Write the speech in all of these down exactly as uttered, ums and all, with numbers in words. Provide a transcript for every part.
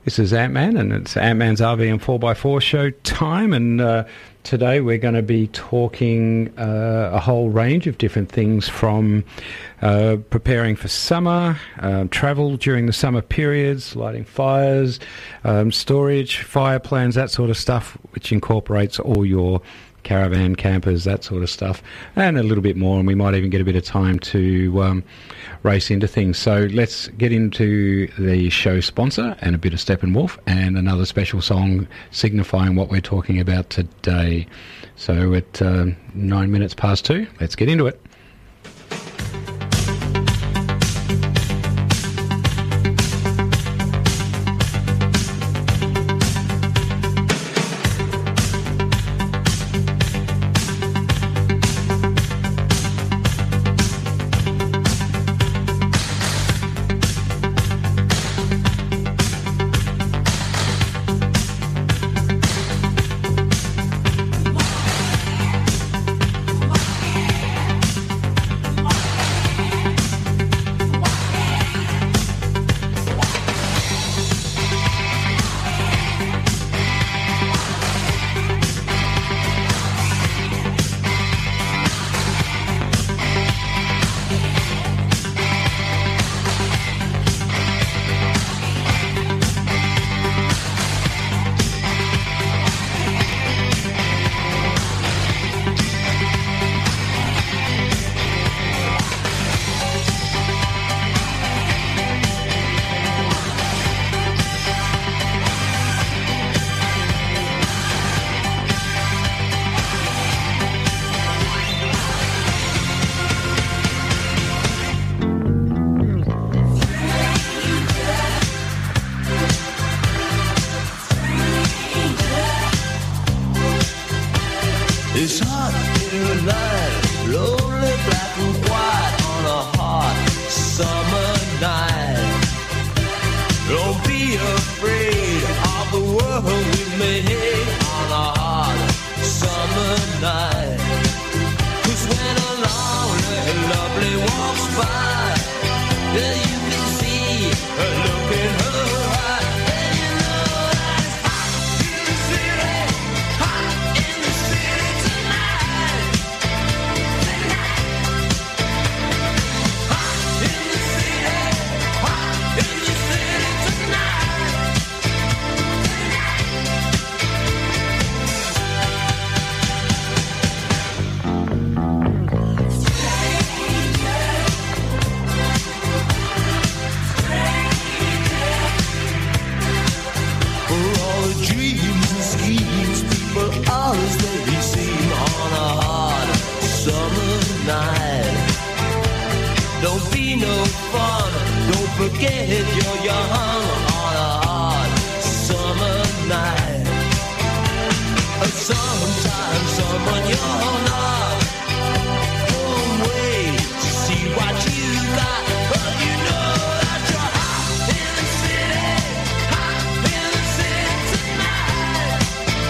This is Ant-Man, and it's Ant-Man's R V and four by four show time, and uh, today we're going to be talking uh, a whole range of different things, from uh, preparing for summer, uh, travel during the summer periods, lighting fires, um, storage, fire plans, that sort of stuff, which incorporates all your caravan, campers, that sort of stuff, and a little bit more, and we might even get a bit of time to um, race into things. So let's get into the show sponsor and a bit of Steppenwolf and another special song signifying what we're talking about today. So at uh, nine minutes past two, let's get into it. It's hot in the night, lonely, black and white on a hot summer night. Don't be afraid of the world we made on a hot summer night. 'Cause when a lonely and lovely walks by, yeah, you can see her look in her eye. And you know that it's hot in the city, hot in the city tonight. Hot in the city, hot in the city tonight. For all the dreams and schemes people always they seem on a hot summer night. Don't be no fun, don't forget you're young on a hot summer night. Sometimes someone you're not won't wait to see what you got, but you know that you're hot in the city, hot in the city tonight.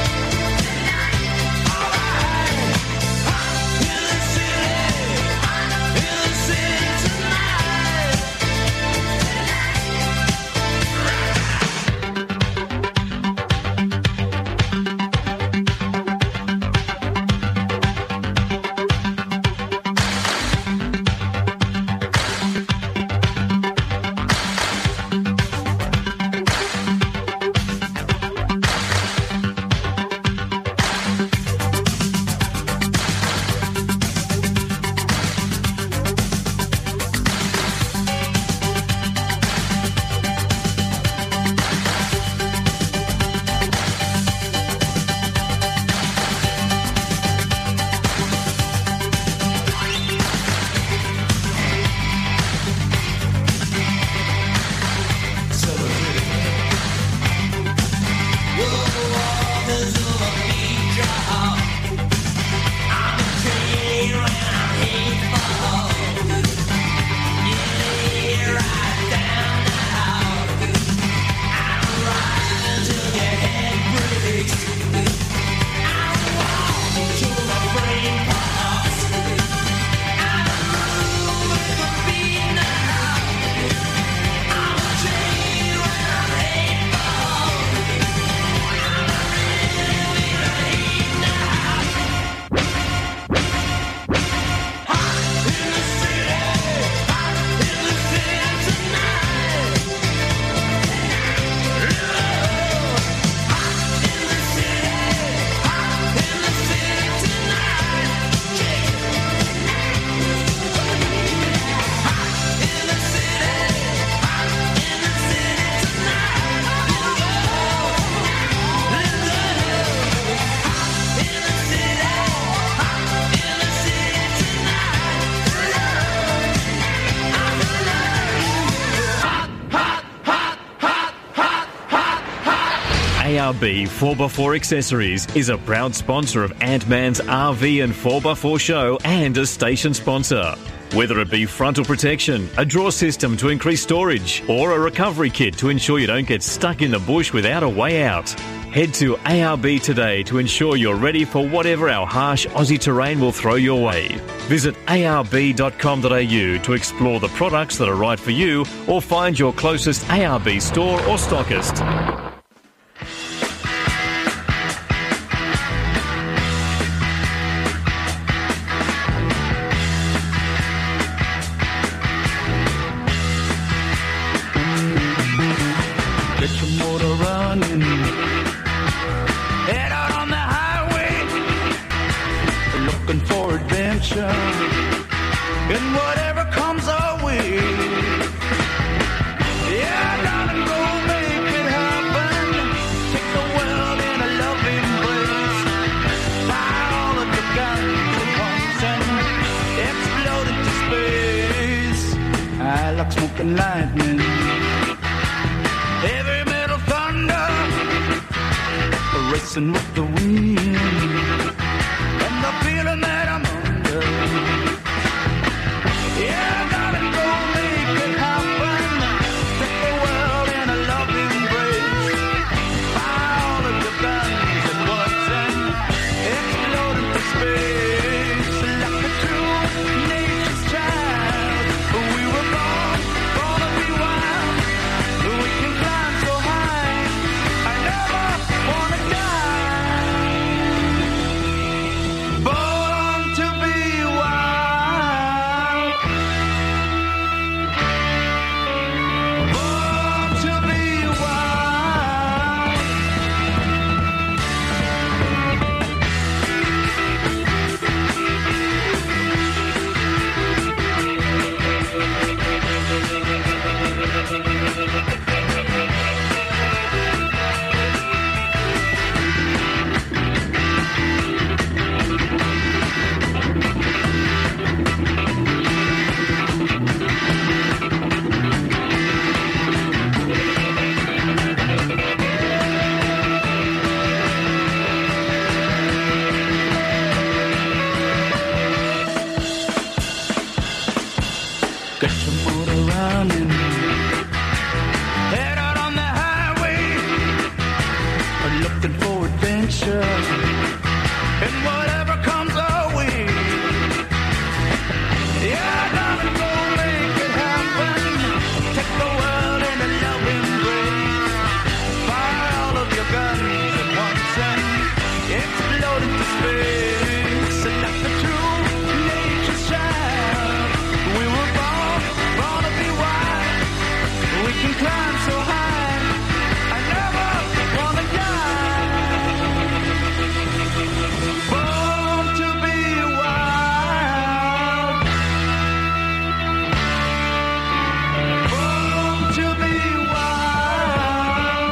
Alright, hot in the city, hot in the city tonight. A R B four by four Accessories is a proud sponsor of Ant-Man's R V and four by four show and a station sponsor. Whether it be frontal protection, a drawer system to increase storage, or a recovery kit to ensure you don't get stuck in the bush without a way out, head to A R B today to ensure you're ready for whatever our harsh Aussie terrain will throw your way. Visit a r b dot com dot a u to explore the products that are right for you or find your closest A R B store or stockist. Get your motor running. Head out on the highway. Looking for adventure. And whatever comes our way. Yeah, darling, go make it happen. Take the world in a loving embrace. Fire all of your guns at once and explode into space. I like smoking lightning. Heavy metal thunder, racing with the wind, and the feeling that I'm under. Yeah, darling, go make it happen. Take the world in a loving embrace. Fire all of your guns at once and explode into space. Like a true nature's child, we were born, born to be wild. We can climb so high, I never wanna die. Born to be wild. Born to be wild. Get your motor running. Head out on the highway. Looking for adventure. And whatever comes our way. Yeah, darling, go make it happen. Take the world in a loving embrace. Fire all of your guns at once and explode into space. And like the true nature's child, we were born, born to be wild. We can climb so high, I never wanna die. Born to be wild. Born to be wild.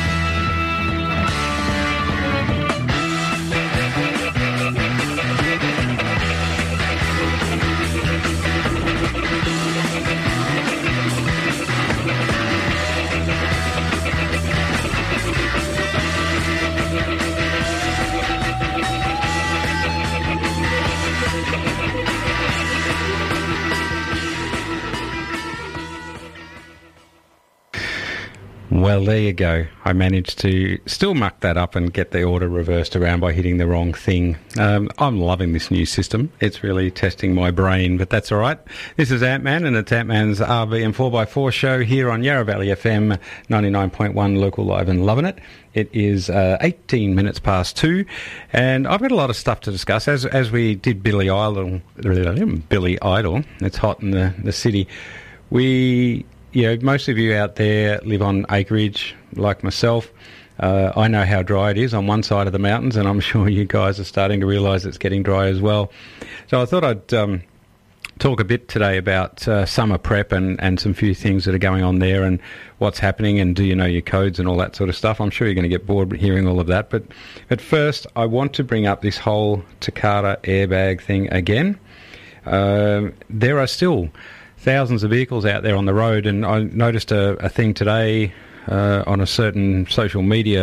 Well, there you go. I managed to still muck that up and get the order reversed around by hitting the wrong thing. Um, I'm loving this new system. It's really testing my brain, but that's all right. This is Ant-Man, and it's Ant-Man's R V and four by four show here on Yarra Valley F M ninety-nine point one, local live and loving it. It is uh, eighteen minutes past two, and I've got a lot of stuff to discuss. As as we did Billy Idol, Billy Idol, it's hot in the, the city. We... You know, most of you out there live on acreage like myself. Uh, I know how dry it is on one side of the mountains, and I'm sure you guys are starting to realise it's getting dry as well. So I thought I'd um, talk a bit today about uh, summer prep and, and some few things that are going on there and what's happening and do you know your codes and all that sort of stuff. I'm sure you're going to get bored hearing all of that. But at first, I want to bring up this whole Takata airbag thing again. Uh, there are still thousands of vehicles out there on the road, and I noticed a, a thing today uh, on a certain social media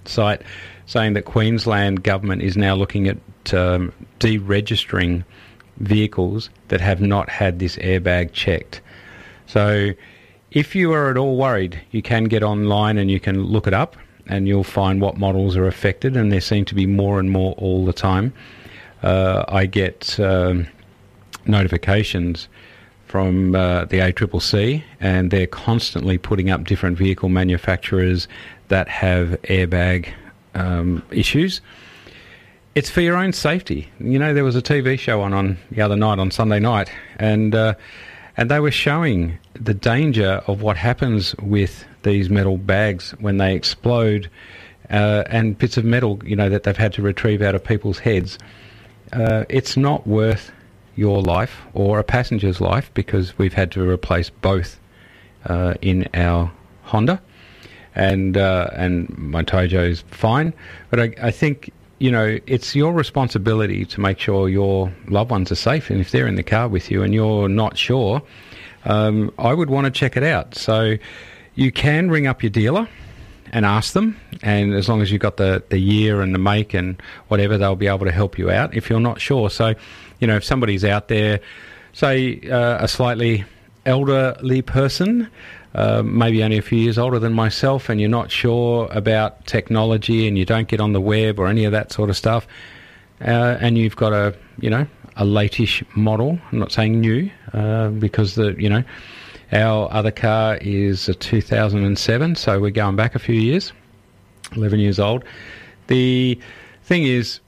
site saying that Queensland government is now looking at um, deregistering vehicles that have not had this airbag checked. So if you are at all worried, you can get online and you can look it up and you'll find what models are affected, and there seem to be more and more all the time. Uh, I get um, notifications from uh, the A C C C, and they're constantly putting up different vehicle manufacturers that have airbag um, issues. It's for your own safety. You know, there was a T V show on, on the other night, on Sunday night, and uh, and they were showing the danger of what happens with these metal bags when they explode, uh, and bits of metal, you know, that they've had to retrieve out of people's heads. Uh, it's not worth your life or a passenger's life, because we've had to replace both uh, in our Honda, and uh, and my Tojo's fine. But I, I think, you know, it's your responsibility to make sure your loved ones are safe, and if they're in the car with you and you're not sure, um, I would want to check it out. So you can ring up your dealer and ask them, and as long as you've got the, the year and the make and whatever, they'll be able to help you out if you're not sure. So, you know, if somebody's out there, say uh, a slightly elderly person, uh, maybe only a few years older than myself, and you're not sure about technology and you don't get on the web or any of that sort of stuff, uh, and you've got a, you know, a late-ish model, I'm not saying new, uh, because the, you know, our other car is a two thousand seven, so we're going back a few years, eleven years old. The thing is,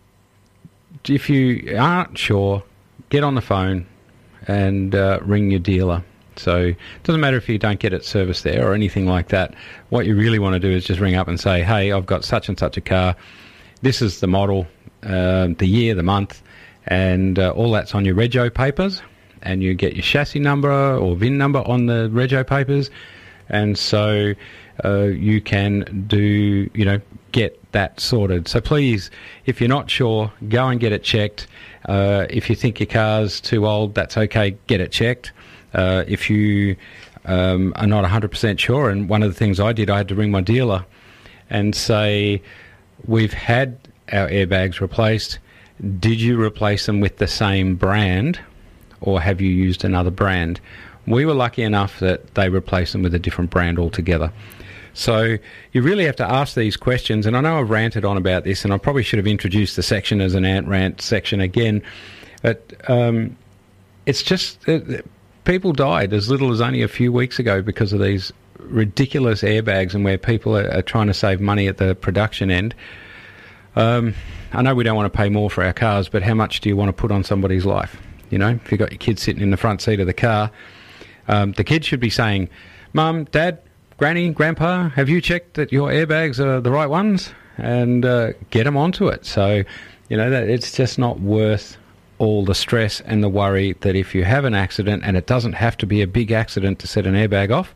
if you aren't sure, get on the phone and uh, ring your dealer. So it doesn't matter if you don't get it serviced there or anything like that. What you really want to do is just ring up and say, hey, I've got such and such a car. This is the model, uh, the year, the month, and uh, all that's on your rego papers. And you get your chassis number or V I N number on the rego papers. And so uh, you can do, you know, get that sorted. So please, if you're not sure, go and get it checked. Uh, if you think your car's too old, that's okay, get it checked. Uh, if you um, are not one hundred percent sure, and one of the things I did, I had to ring my dealer and say, we've had our airbags replaced. Did you replace them with the same brand, or have you used another brand? We were lucky enough that they replaced them with a different brand altogether. So you really have to ask these questions, and I know I've ranted on about this, and I probably should have introduced the section as an ant rant section again, but um, it's just uh, people died as little as only a few weeks ago because of these ridiculous airbags, and where people are, are trying to save money at the production end. Um, I know we don't want to pay more for our cars, but how much do you want to put on somebody's life? You know, if you've got your kids sitting in the front seat of the car, um, the kids should be saying, Mum, Dad, Granny, Grandpa, have you checked that your airbags are the right ones? And uh, get them onto it. So, you know, that it's just not worth all the stress and the worry that if you have an accident, and it doesn't have to be a big accident to set an airbag off,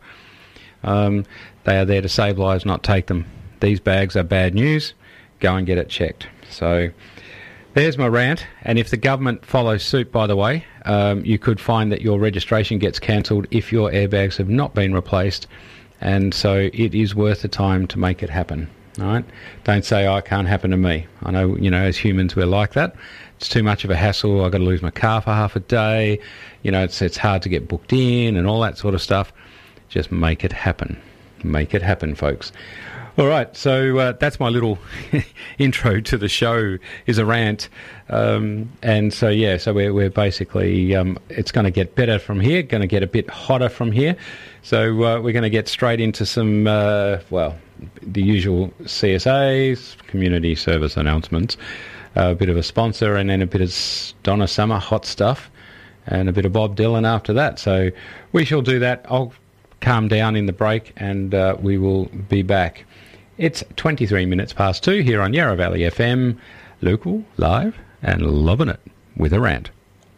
um, they are there to save lives, not take them. These bags are bad news. Go and get it checked. So there's my rant. And if the government follows suit, by the way, um, you could find that your registration gets cancelled if your airbags have not been replaced. And so it is worth the time to make it happen. All right? Don't say, oh, it can't happen to me. I know, you know, as humans, we're like that. It's too much of a hassle. I've got to lose my car for half a day. You know, it's it's hard to get booked in and all that sort of stuff. Just make it happen. Make it happen, folks. All right, so uh, that's my little intro to the show, is a rant. Um, and so, yeah, so we're, we're basically, um, it's going to get better from here, going to get a bit hotter from here. So uh, we're going to get straight into some, uh, well, the usual C S As, community service announcements, uh, a bit of a sponsor, and then a bit of Donna Summer hot stuff, and a bit of Bob Dylan after that. So we shall do that. I'll calm down in the break, and uh, we will be back. It's twenty-three minutes past two here on Yarra Valley F M, local, live, and loving it with a rant.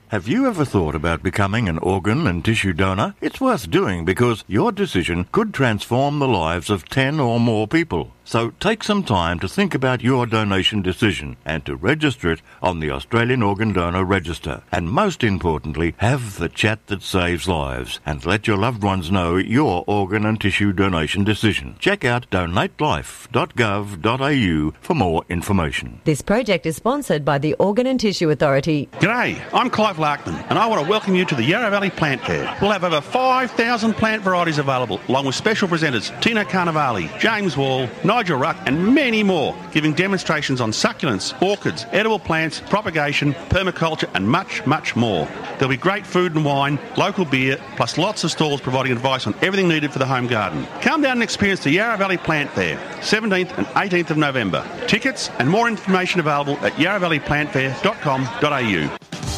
Have you ever thought about becoming an organ and tissue donor? It's worth doing because your decision could transform the lives of ten or more people. So take some time to think about your donation decision and to register it on the Australian Organ Donor Register. And most importantly, have the chat that saves lives and let your loved ones know your organ and tissue donation decision. Check out donate life dot gov dot a u for more information. This project is sponsored by the Organ and Tissue Authority. G'day, I'm Clive Larkman and I want to welcome you to the Yarra Valley Plant Fair. We'll have over five thousand plant varieties available, along with special presenters Tina Carnevale, James Wall, Nigel Ruck and many more, giving demonstrations on succulents, orchids, edible plants, propagation, permaculture and much, much more. There'll be great food and wine, local beer, plus lots of stalls providing advice on everything needed for the home garden. Come down and experience the Yarra Valley Plant Fair, seventeenth and eighteenth of November. Tickets and more information available at yarra valley plant fair dot com dot a u.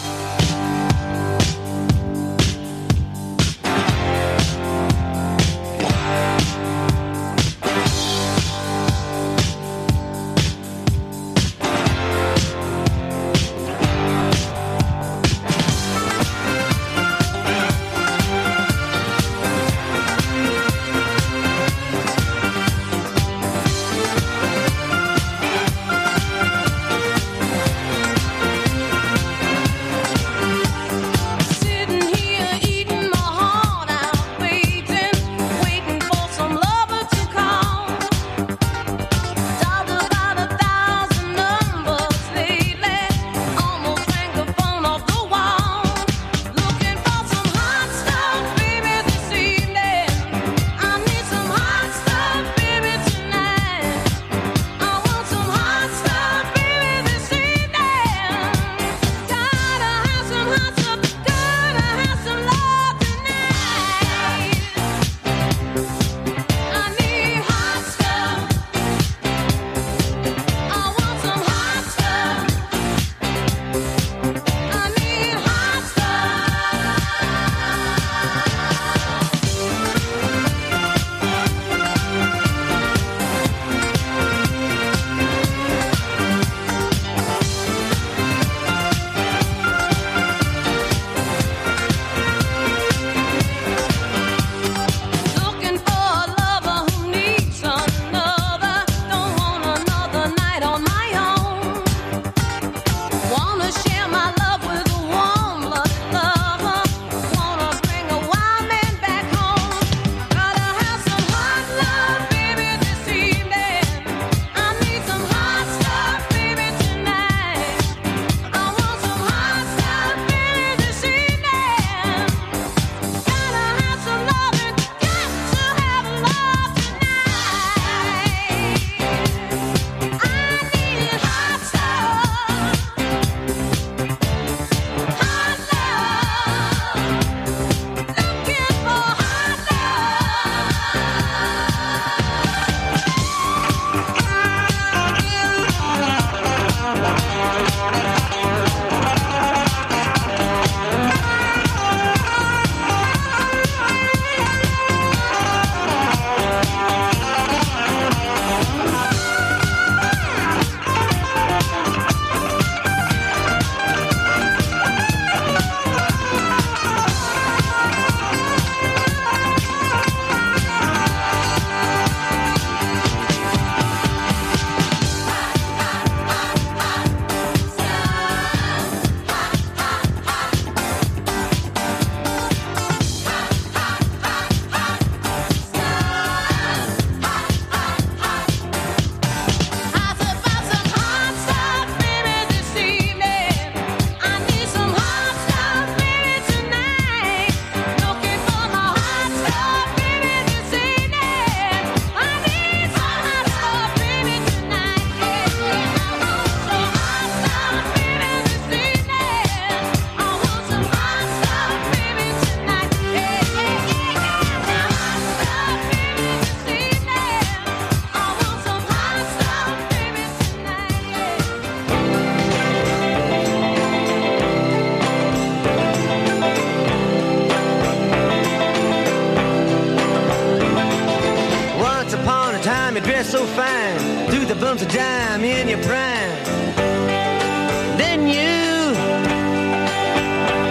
so fine, through the bumps of dime in your prime. Then you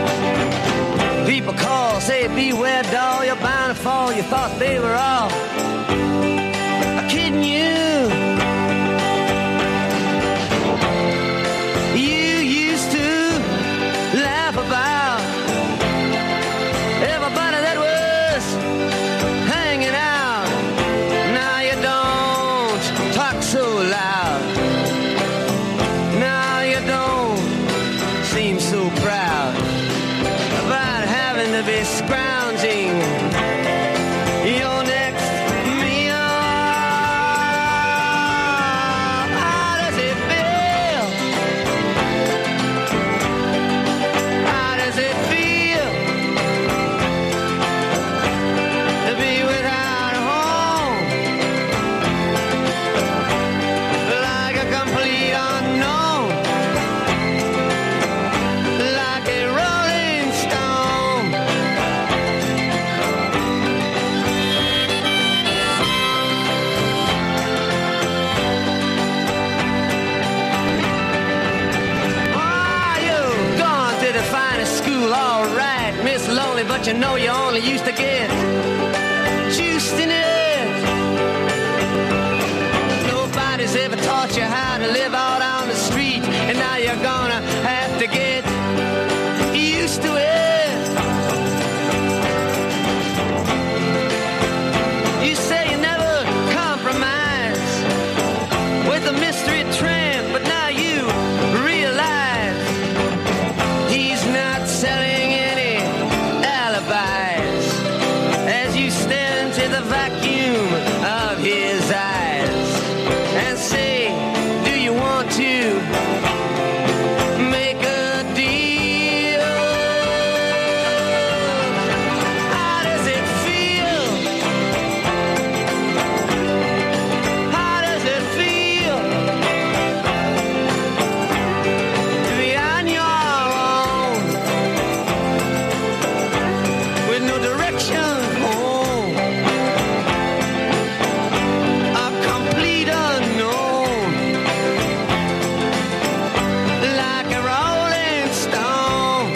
a call, say beware doll, you're bound to fall. You thought they were all kidding you. You used to laugh about everybody that was hanging out. Now you don't talk so loud. Now you don't seem so proud about having to be scrounging your next meal. How does it feel? How does it feel to be without a home? Like a complete unknown, like a rolling stone. Ah, you gone to the finest school, all right, Miss Lonely, but you know you only used to get juiced in it. Nobody's ever taught you how to live out on the street, and now you're gonna have to get used to it. You say you never compromise with a mystery tramp, but now you realize he's not selling any alibis as you stare into the vacuum of his eyes and say, do you want to make a deal? How does it feel? How does it feel to be on your own with no direction home? A complete unknown, like a rolling stone.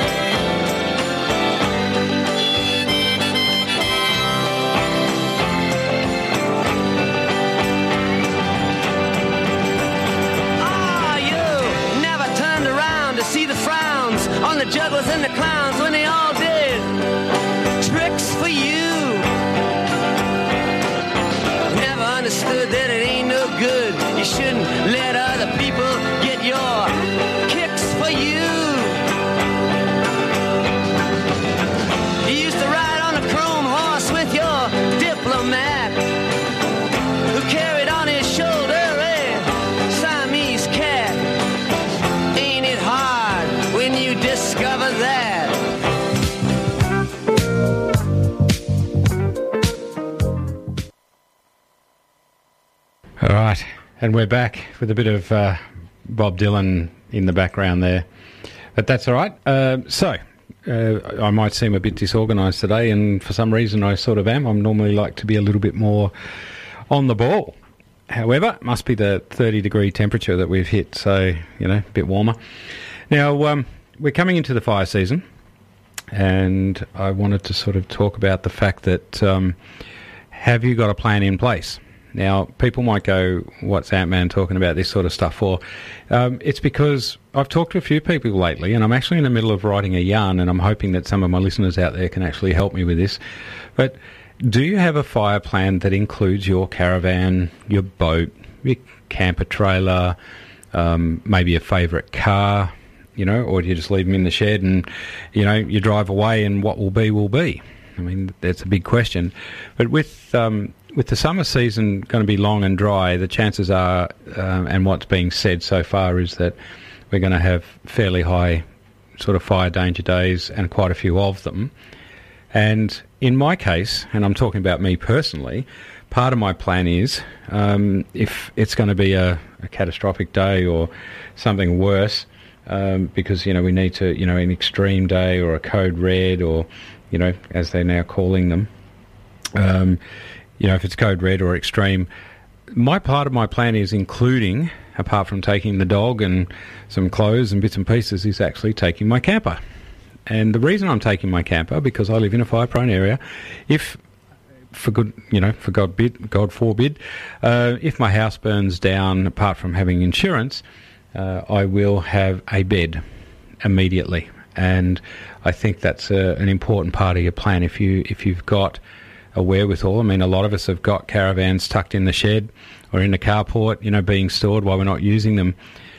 Ah, you never turned around to see the frowns on the jugglers and the clowns when they all did tricks for you. Never understood that it ain't no good. You shouldn't let other people get your kicks for you. You used to ride on a chrome horse with your diplomat, who carried on his shoulder a Siamese cat. Ain't it hard when you discover that? All right, and we're back with a bit of uh, Bob Dylan in the background there. But that's all right. Uh, so, uh, I might seem a bit disorganised today, and for some reason I sort of am. I'm normally like to be a little bit more on the ball. However, it must be the thirty degree temperature that we've hit, so, you know, a bit warmer. Now, um, we're coming into the fire season, and I wanted to sort of talk about the fact that um, have you got a plan in place? Now, people might go, what's Ant-Man talking about this sort of stuff for? Um, it's because I've talked to a few people lately, and I'm actually in the middle of writing a yarn, and I'm hoping that some of my listeners out there can actually help me with this. But do you have a fire plan that includes your caravan, your boat, your camper trailer, um, maybe a favourite car, you know, or do you just leave them in the shed and, you know, you drive away and what will be will be? I mean, that's a big question. But with um, with the summer season going to be long and dry, the chances are, um, and what's being said so far, is that we're going to have fairly high sort of fire danger days and quite a few of them. And in my case, and I'm talking about me personally, part of my plan is um, if it's going to be a, a catastrophic day or something worse, um, because, you know, we need to, you know, an extreme day or a code red or, you know, as they're now calling them, um, you know, if it's code red or extreme, my part of my plan is including, apart from taking the dog and some clothes and bits and pieces, is actually taking my camper. And the reason I'm taking my camper, because I live in a fire-prone area, if, for good, you know, for God bid, God forbid, uh, if my house burns down, apart from having insurance, uh, I will have a bed immediately. And I think that's a, an important part of your plan. If you if you've got a wherewithal, I mean, a lot of us have got caravans tucked in the shed or in the carport, you know, being stored while we're not using them.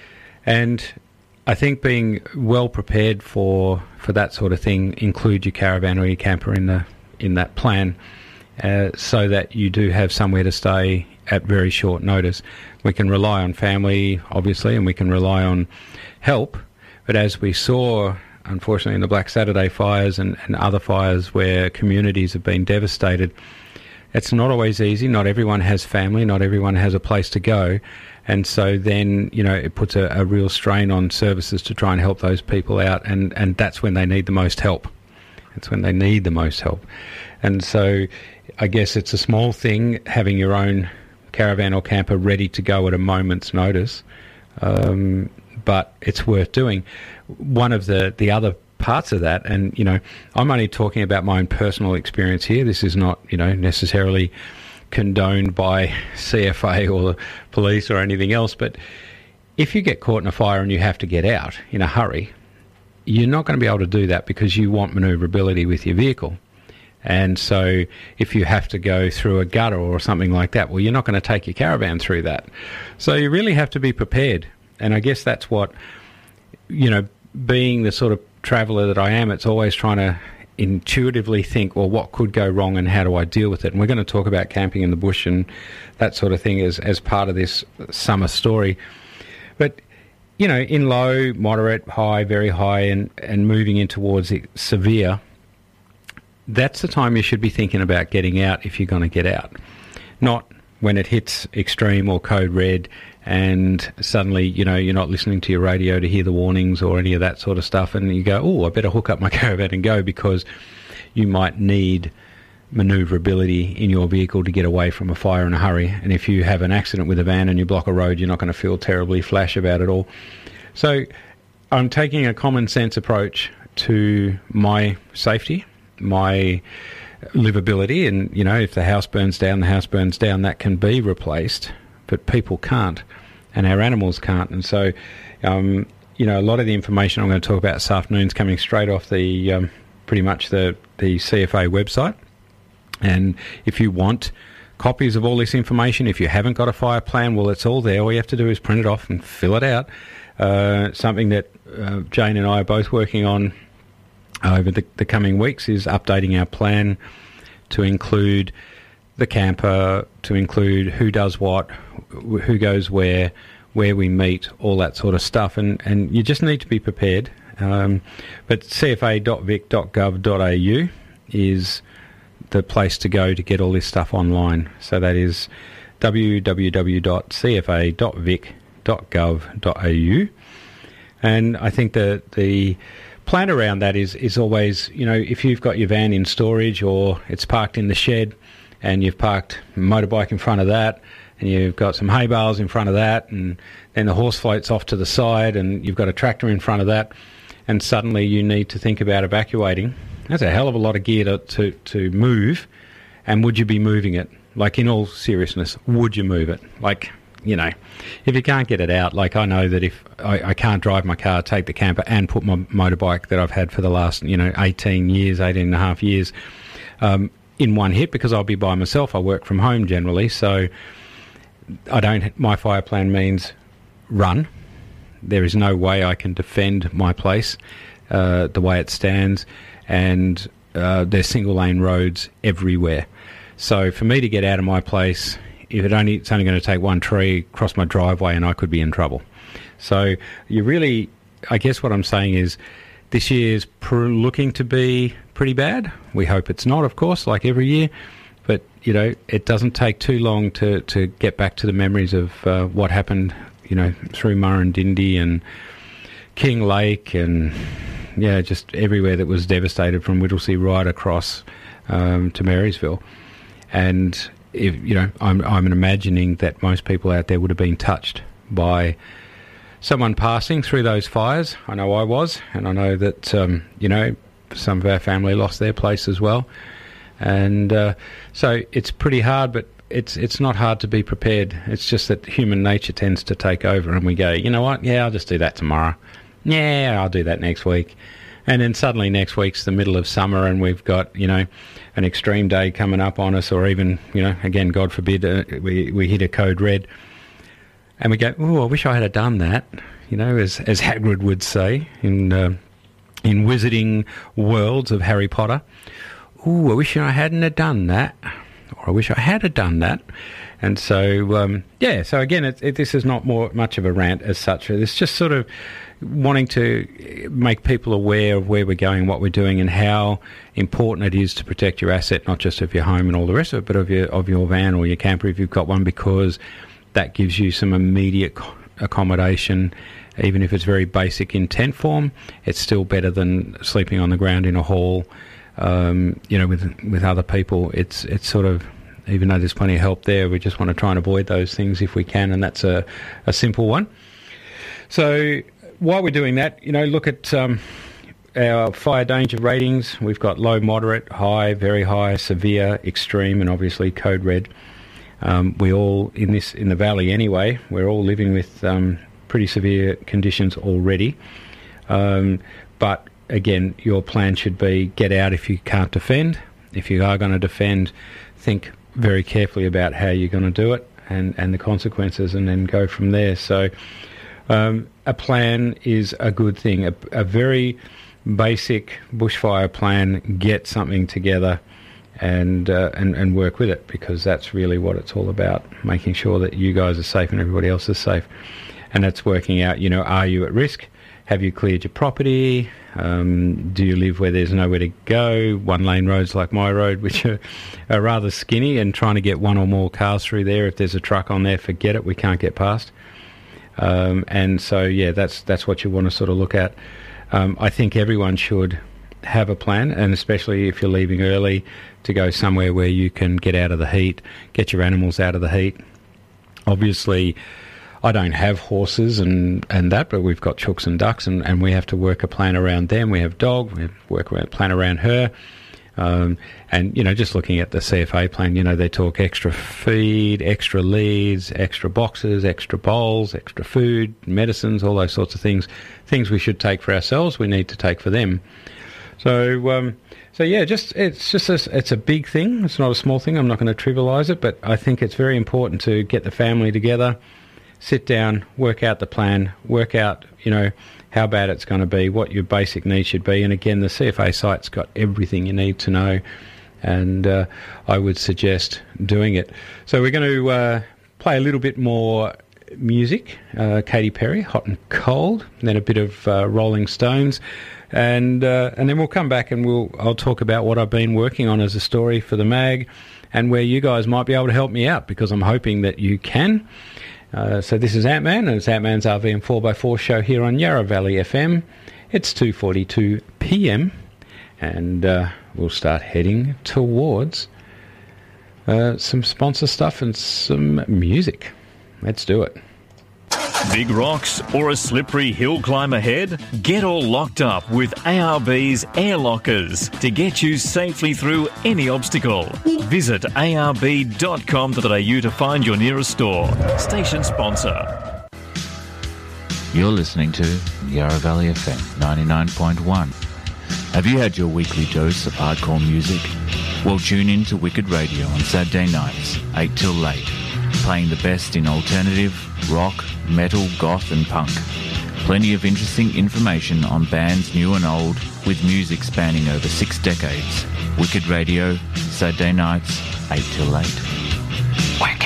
And I think being well prepared for for that sort of thing, include your caravan or your camper in the in that plan, uh, so that you do have somewhere to stay at very short notice. We can rely on family, obviously, and we can rely on help. But as we saw, unfortunately, in the Black Saturday fires and, and other fires where communities have been devastated, it's not always easy. Not everyone has family. Not everyone has a place to go. And so then, you know, it puts a, a real strain on services to try and help those people out. And, and that's when they need the most help. It's when they need the most help. And so I guess it's a small thing, having your own caravan or camper ready to go at a moment's notice. Um, but it's worth doing. One of the, the other parts of that, and, you know, I'm only talking about my own personal experience here. This is not, you know, necessarily condoned by C F A or the police or anything else, but if you get caught in a fire and you have to get out in a hurry, you're not going to be able to do that because you want manoeuvrability with your vehicle. And so if you have to go through a gutter or something like that, well, you're not going to take your caravan through that. So you really have to be prepared. And I guess that's what, you know, being the sort of traveller that I am, it's always trying to intuitively think, well, what could go wrong and how do I deal with it? And we're going to talk about camping in the bush and that sort of thing as, as part of this summer story. But, you know, in low, moderate, high, very high, and, and moving in towards it, severe, that's the time you should be thinking about getting out if you're going to get out. Not when it hits extreme or code red and suddenly, you know, you're not listening to your radio to hear the warnings or any of that sort of stuff, and you go, oh, I better hook up my caravan and go, because you might need manoeuvrability in your vehicle to get away from a fire in a hurry. And if you have an accident with a van and you block a road, you're not going to feel terribly flash about it all. So I'm taking a common sense approach to my safety, my livability, and, you know, if the house burns down, the house burns down, that can be replaced, but people can't, and our animals can't. And so, um, you know, a lot of the information I'm going to talk about this afternoon is coming straight off the, um, pretty much the, the C F A website. And if you want copies of all this information, if you haven't got a fire plan, well, it's all there. All you have to do is print it off and fill it out. Uh, something that uh, Jane and I are both working on over the, the coming weeks is updating our plan to include the camper, to include who does what, who goes where, where we meet, all that sort of stuff. And, and you just need to be prepared. Um, but c f a dot vic dot gov dot a u is the place to go to get all this stuff online. So that is w w w dot c f a dot vic dot gov dot a u. And I think that the plan around that is, is always, you know, if you've got your van in storage or it's parked in the shed and you've parked a motorbike in front of that and you've got some hay bales in front of that, and then the horse floats off to the side and you've got a tractor in front of that, and suddenly you need to think about evacuating, that's a hell of a lot of gear to, to, to move. And would you be moving it? Like, in all seriousness, would you move it? Like, you know, if you can't get it out, like I know that if I, I can't drive my car, take the camper and put my motorbike that I've had for the last, you know, eighteen years, eighteen and a half years, um, in one hit, because I'll be by myself. I work from home generally, so I don't, my fire plan means run. There is no way I can defend my place uh, the way it stands, and uh, there's single lane roads everywhere. So for me to get out of my place, if it only, it's only going to take one tree across my driveway and I could be in trouble. So you really, I guess what I'm saying is this year is pr- looking to be pretty bad. We hope it's not, of course, like every year. But, you know, it doesn't take too long to, to get back to the memories of uh, what happened, you know, through Murrindindi and King Lake and, yeah, just everywhere that was devastated, from Whittlesea right across um, to Marysville. And, if, you know, I'm, I'm imagining that most people out there would have been touched by someone passing through those fires. I know I was, and I know that, um, you know, some of our family lost their place as well. And uh, so it's pretty hard, but it's it's not hard to be prepared. It's just that human nature tends to take over, and we go, you know what, yeah, I'll just do that tomorrow. Yeah, I'll do that next week. And then suddenly next week's the middle of summer, and we've got, you know, an extreme day coming up on us, or even, you know, again, God forbid, uh, we, we hit a code red. And we go, oh, I wish I had done that, you know, as as Hagrid would say in uh, in Wizarding Worlds of Harry Potter. Oh, I wish I hadn't have done that, or I wish I had have done that. And so, um, yeah, so again, it, it, this is not more much of a rant as such. It's just sort of wanting to make people aware of where we're going, what we're doing, and how important it is to protect your asset, not just of your home and all the rest of it, but of your of your van or your camper if you've got one, because that gives you some immediate accommodation. Even if it's very basic in tent form, it's still better than sleeping on the ground in a hall, um, you know, with with other people. It's it's sort of, even though there's plenty of help there, we just want to try and avoid those things if we can, and that's a, a simple one. So while we're doing that, you know, look at um, our fire danger ratings. We've got low, moderate, high, very high, severe, extreme, and obviously code red. Um, we all, in this in the valley anyway, we're all living with um, pretty severe conditions already. Um, but again, your plan should be get out if you can't defend. If you are going to defend, think very carefully about how you're going to do it and, and the consequences, and then go from there. So um, a plan is a good thing. A, a very basic bushfire plan, get something together and, uh, and and work with it, because that's really what it's all about, making sure that you guys are safe and everybody else is safe. And that's working out, you know, are you at risk? Have you cleared your property? Um, do you live where there's nowhere to go? One-lane roads like my road, which are, are rather skinny, and trying to get one or more cars through there. If there's a truck on there, forget it, we can't get past. Um, and so, yeah, that's that's what you want to sort of look at. Um, I think everyone should have a plan, and especially if you're leaving early, to go somewhere where you can get out of the heat, get your animals out of the heat. Obviously, I don't have horses and, and that, but we've got chooks and ducks, and, and we have to work a plan around them. We have dog, we have to work a plan around her. Um, and, you know, just looking at the C F A plan, you know, they talk extra feed, extra leads, extra boxes, extra bowls, extra food, medicines, all those sorts of things. Things we should take for ourselves, we need to take for them. So, um, so yeah, just it's just a, it's a big thing. It's not a small thing. I'm not going to trivialise it, but I think it's very important to get the family together, sit down, work out the plan, work out, you know, how bad it's going to be, what your basic needs should be. And again, the C F A site's got everything you need to know, and uh, I would suggest doing it. So we're going to uh, play a little bit more music, uh, Katy Perry, Hot and Cold, and then a bit of uh, Rolling Stones, and uh, and then we'll come back and we'll I'll talk about what I've been working on as a story for the mag, and where you guys might be able to help me out, because I'm hoping that you can. Uh, so this is Ant-Man, and it's Ant-Man's R V and four by four show here on Yarra Valley F M. It's two forty-two p m, and uh, we'll start heading towards uh, some sponsor stuff and some music. Let's do it. Big rocks or a slippery hill climb ahead? Get all locked up with A R B's Air Lockers to get you safely through any obstacle. Visit a r b dot com dot a u to find your nearest store. Station sponsor. You're listening to Yarra Valley F M ninety-nine point one. Have you had your weekly dose of hardcore music? Well, tune in to Wicked Radio on Saturday nights, eight till late, playing the best in alternative, rock, metal, goth and punk. Plenty of interesting information on bands new and old, with music spanning over six decades. Wicked Radio, Saturday nights, eight till eight. Wicked!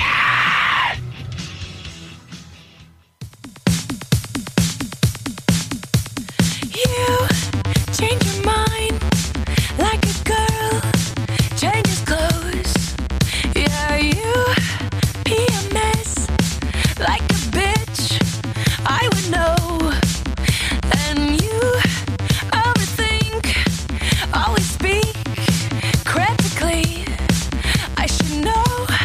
You change your mind like a girl changes clothes. Yeah, you P M S like a bitch, I would know. And you overthink, always speak critically. I should know.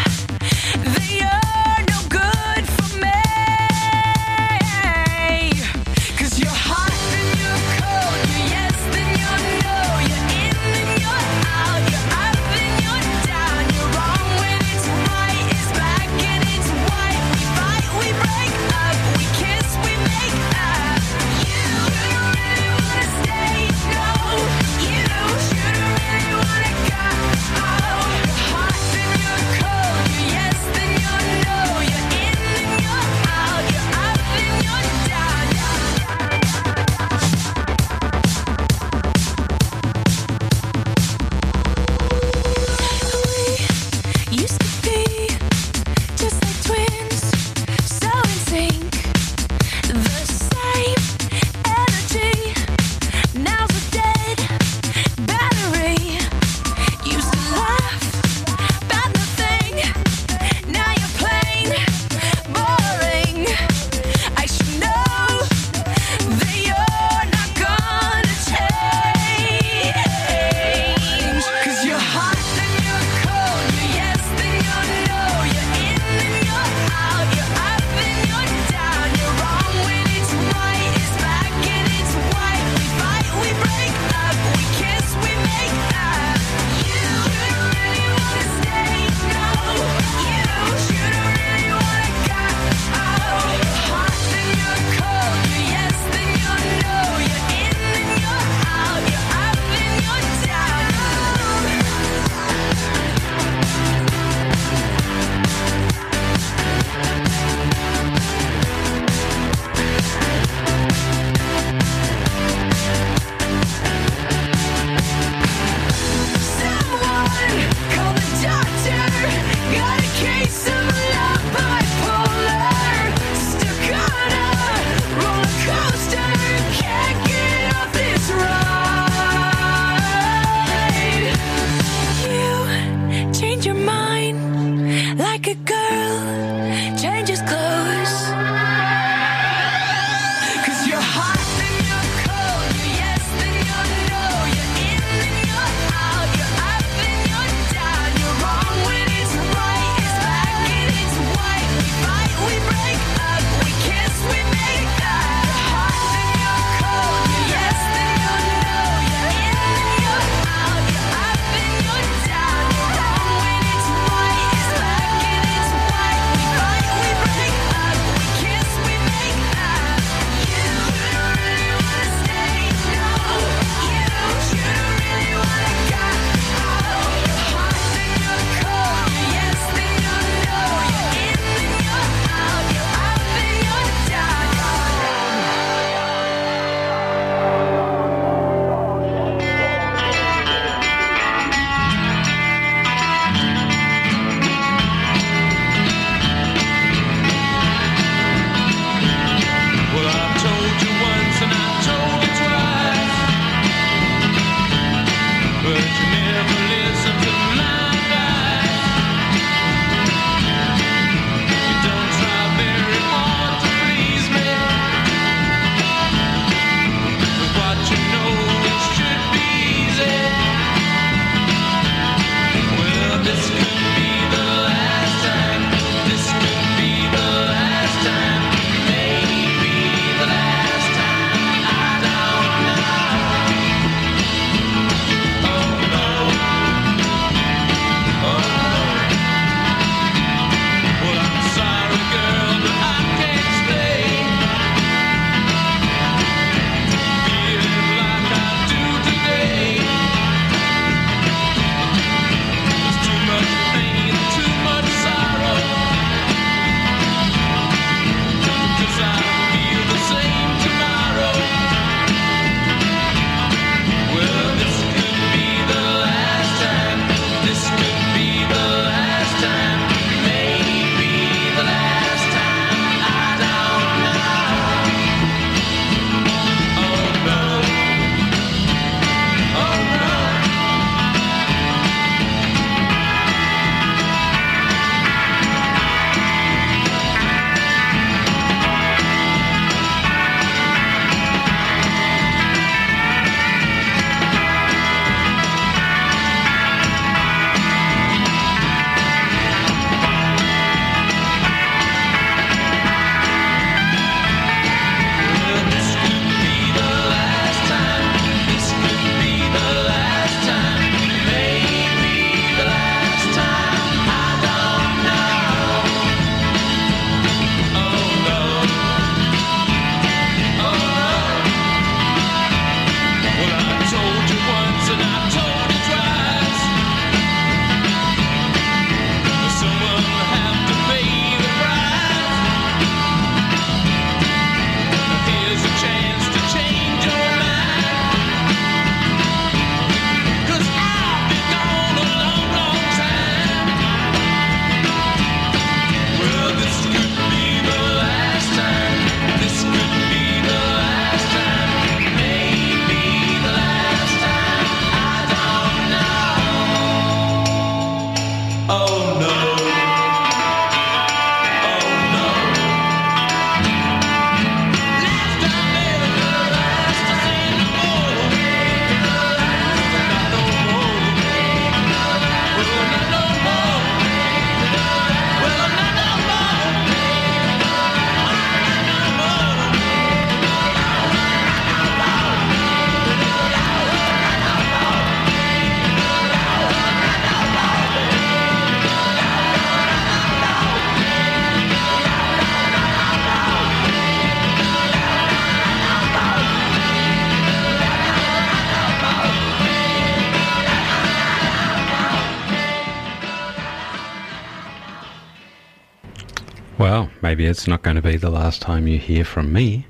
maybe it's not going to be the last time you hear from me.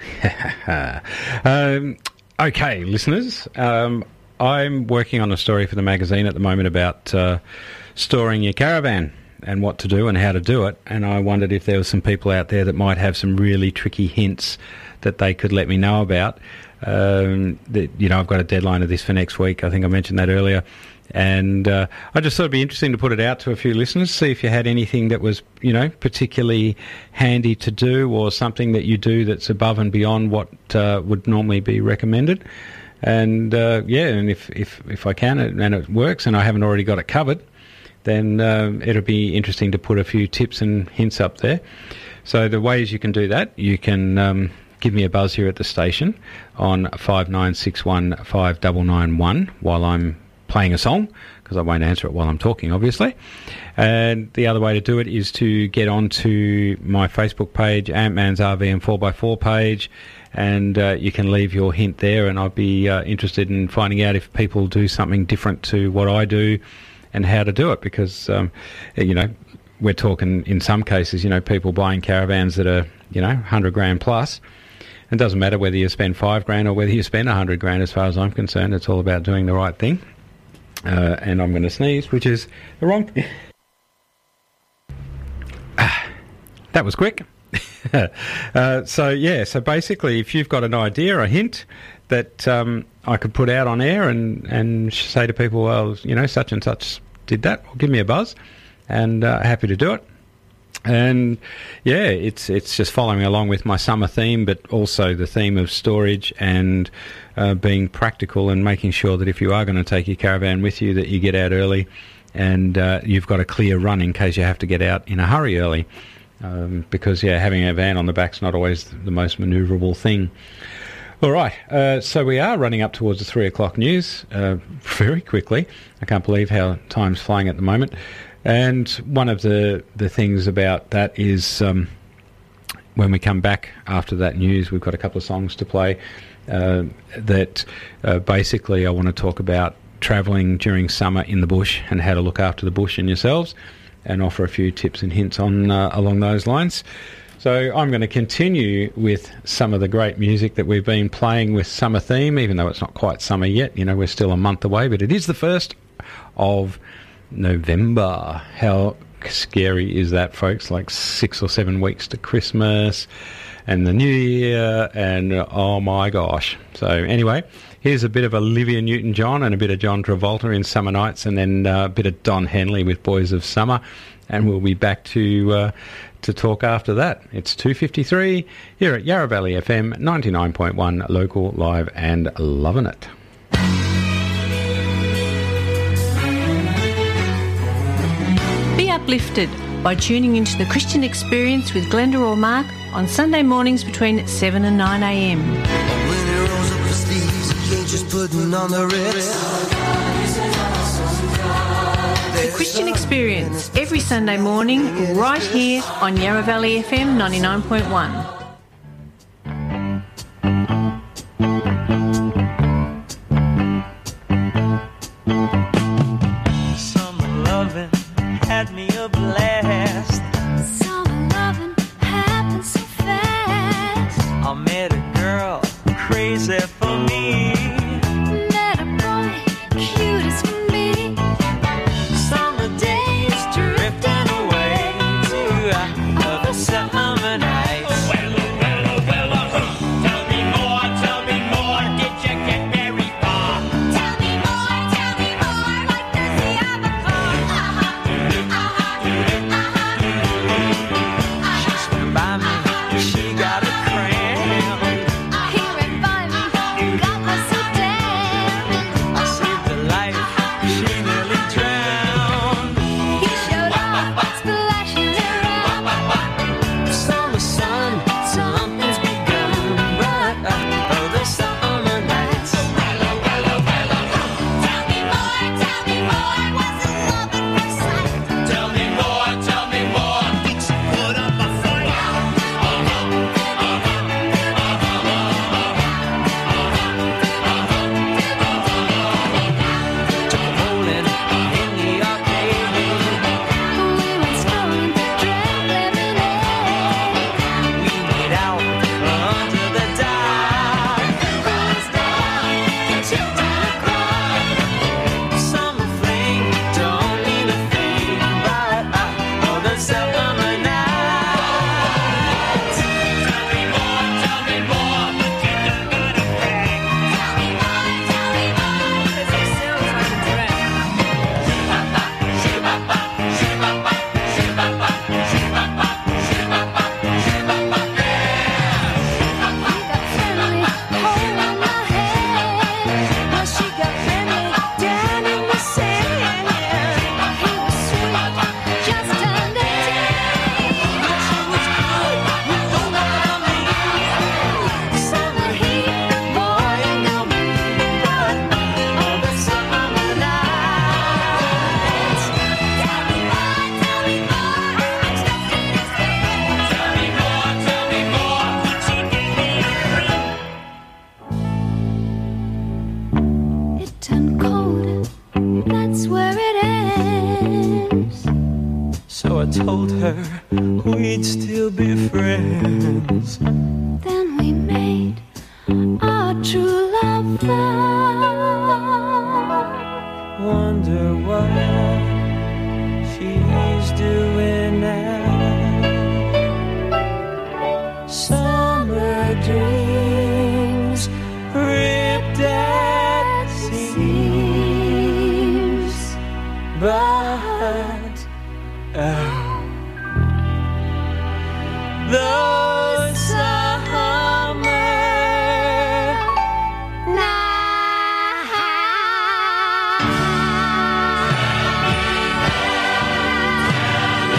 um, okay, listeners, um, I'm working on a story for the magazine at the moment about uh, storing your caravan and what to do and how to do it, and I wondered if there were some people out there that might have some really tricky hints that they could let me know about. Um, that, you know, I've got a deadline of this for next week. I think I mentioned that earlier. And uh, I just thought it'd be interesting to put it out to a few listeners, see if you had anything that was, you know, particularly handy to do, or something that you do that's above and beyond what uh, would normally be recommended. And, uh, yeah, and if, if, if I can and it works and I haven't already got it covered, then uh, it'll be interesting to put a few tips and hints up there. So the ways you can do that, you can um, give me a buzz here at the station on five nine six one five nine nine one while I'm playing a song, because I won't answer it while I'm talking, obviously. And the other way to do it is to get onto my Facebook page, Ant-Man's R V and four by four page, and uh, you can leave your hint there, and I'd be uh, interested in finding out if people do something different to what I do and how to do it, because, um, you know, we're talking in some cases, you know, people buying caravans that are, you know, one hundred grand plus. It doesn't matter whether you spend five grand or whether you spend one hundred grand as far as I'm concerned. It's all about doing the right thing. Uh, and I'm going to sneeze, which is the wrong... ah, that was quick. uh, so, yeah, so basically if you've got an idea, a hint that um, I could put out on air and, and say to people, well, you know, such and such did that, well, give me a buzz, and uh, happy to do it. And, yeah, it's it's just following along with my summer theme, but also the theme of storage and uh, being practical and making sure that if you are going to take your caravan with you, that you get out early and uh, you've got a clear run in case you have to get out in a hurry early. Um, because, yeah, having a van on the back's not always the most manoeuvrable thing. All right, uh, so we are running up towards the three o'clock news uh, very quickly. I can't believe how time's flying at the moment. And one of the, the things about that is um, when we come back after that news, we've got a couple of songs to play uh, that uh, basically I want to talk about travelling during summer in the bush and how to look after the bush and yourselves, and offer a few tips and hints on uh, along those lines. So I'm going to continue with some of the great music that we've been playing with summer theme, even though it's not quite summer yet. You know, we're still a month away, but it is the first of November. How scary is that, folks? Like six or seven weeks to Christmas and the New Year, and oh my gosh. So anyway, here's a bit of Olivia Newton-John and a bit of John Travolta in Summer Nights, and then uh, a bit of Don Henley with Boys of Summer, and we'll be back to uh, to talk after that. It's two fifty-three here at Yarra Valley F M, ninety-nine point one, local, live, and loving it. Be uplifted by tuning into the Christian Experience with Glenda or Mark on Sunday mornings between seven and nine a.m. When he rolls up the sleeves, he ain't just putting on the Ritz. The Christian Experience, every Sunday morning, right here on Yarra Valley F M ninety-nine point one. Summer loving had me a blast. Summer loving happened so fast. I met a girl crazy for me. Met a boy cute as can be. Summer days drifting away to other summer nights. Well, well, well, tell me more, tell me more. Did you get very far? Tell me more, tell me more. Like to see how before. Uh-huh, uh-huh, uh-huh. She swam by me, she got a cramp. Here and by me, her, we'd still be friends. Then we made our true love vow. Wonder what she's doing now. Summer dreams ripped at seams, but oh, those summer nights.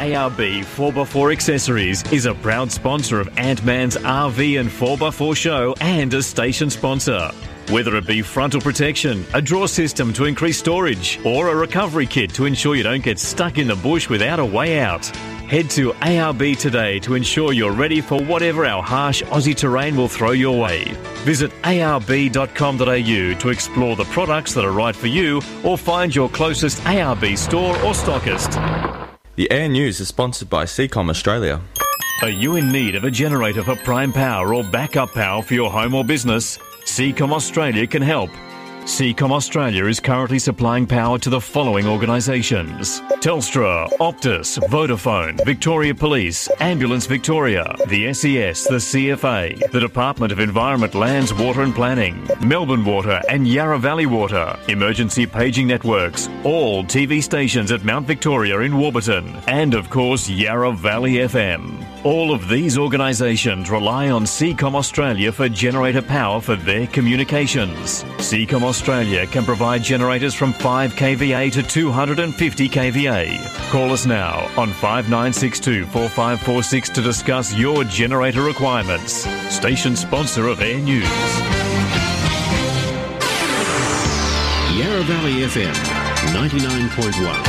A R B four by four Accessories is a proud sponsor of Ant-Man's R V and four by four show and a station sponsor. Whether it be frontal protection, a drawer system to increase storage, or a recovery kit to ensure you don't get stuck in the bush without a way out, head to A R B today to ensure you're ready for whatever our harsh Aussie terrain will throw your way. Visit a r b dot com dot a u to explore the products that are right for you or find your closest A R B store or stockist. The Air News is sponsored by Seacom Australia. Are you in need of a generator for prime power or backup power for your home or business? Seacom Australia can help. Seacom Australia is currently supplying power to the following organisations: Telstra, Optus, Vodafone, Victoria Police, Ambulance Victoria, the S E S, the C F A, the Department of Environment, Lands, Water and Planning, Melbourne Water and Yarra Valley Water, Emergency Paging Networks, all T V stations at Mount Victoria in Warburton, and of course Yarra Valley F M. All of these organisations rely on Seacom Australia for generator power for their communications. Seacom Australia can provide generators from five k V A to two hundred fifty k V A. Call us now on five nine six two, four five four six to discuss your generator requirements. Station sponsor of Air News. Yarra Valley F M, ninety-nine point one.